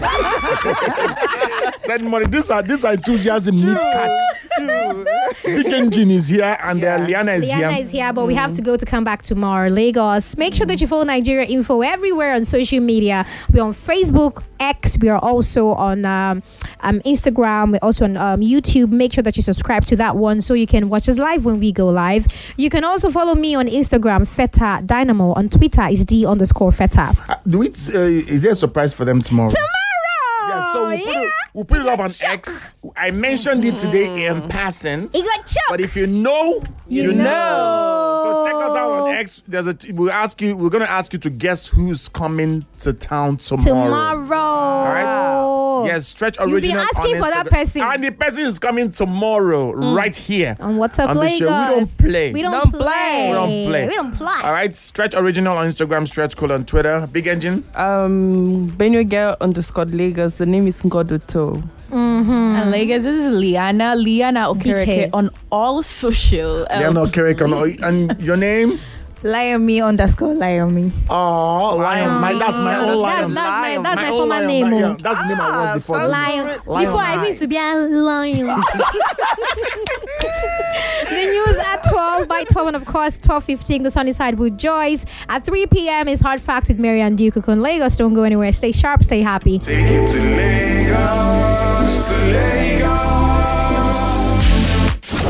send money. This are this are enthusiasm needs catch. Big Engine is here, and uh, Liana is Liana here. is here, but we have to go to come back tomorrow. Lagos. Make sure that you follow Nigeria Info everywhere on social media. We're on Facebook, X. We are also on um, um, Instagram. We're also on um, YouTube. Make sure that you subscribe to that one so you can watch us live when we go live. You can also follow me on Instagram, Feta Dynamo. On Twitter is D underscore Feta. Uh, do it? Uh, is there a surprise for them tomorrow? Tomorrow. Yeah, so we'll put, it, we'll put it up on X. I mentioned it today in passing. It got choked. But if you know, you, You know. know. So check us out on X. There's a. We'll ask you. We're gonna ask you to guess who's coming to town tomorrow. Tomorrow. All right. Yes, Stretch You'll be Original. asking on for that Instagram. person. And the person is coming tomorrow, right here On WhatsApp on the show. Lagos. We don't play. We don't, Don't play. play. We don't play. We don't play. All right, Stretch Original on Instagram, Stretch Cool on Twitter. Big Engine. Um, Benue Girl underscore Lagos. The name is Ngodoto. Mm-hmm. And Lagos, this is Liana, Liana Big Okereke head. on all social. Um, Liana Kerek on, and your name? Liomi underscore Liomi. Oh, Lion. My, that's my own That's, lion. that's my, that's my, own former lion. name. My- oh. yeah, that's the name I was before. sounds Lion. Lion. Before I used to be a lion. The news at twelve by twelve, and of course twelve fifteen. The Sunny Side with Joyce at three p.m. is Hard Facts with Mary and Duke on Lagos. Don't go anywhere. Stay sharp. Stay happy. Take it to Lagos, to Lagos.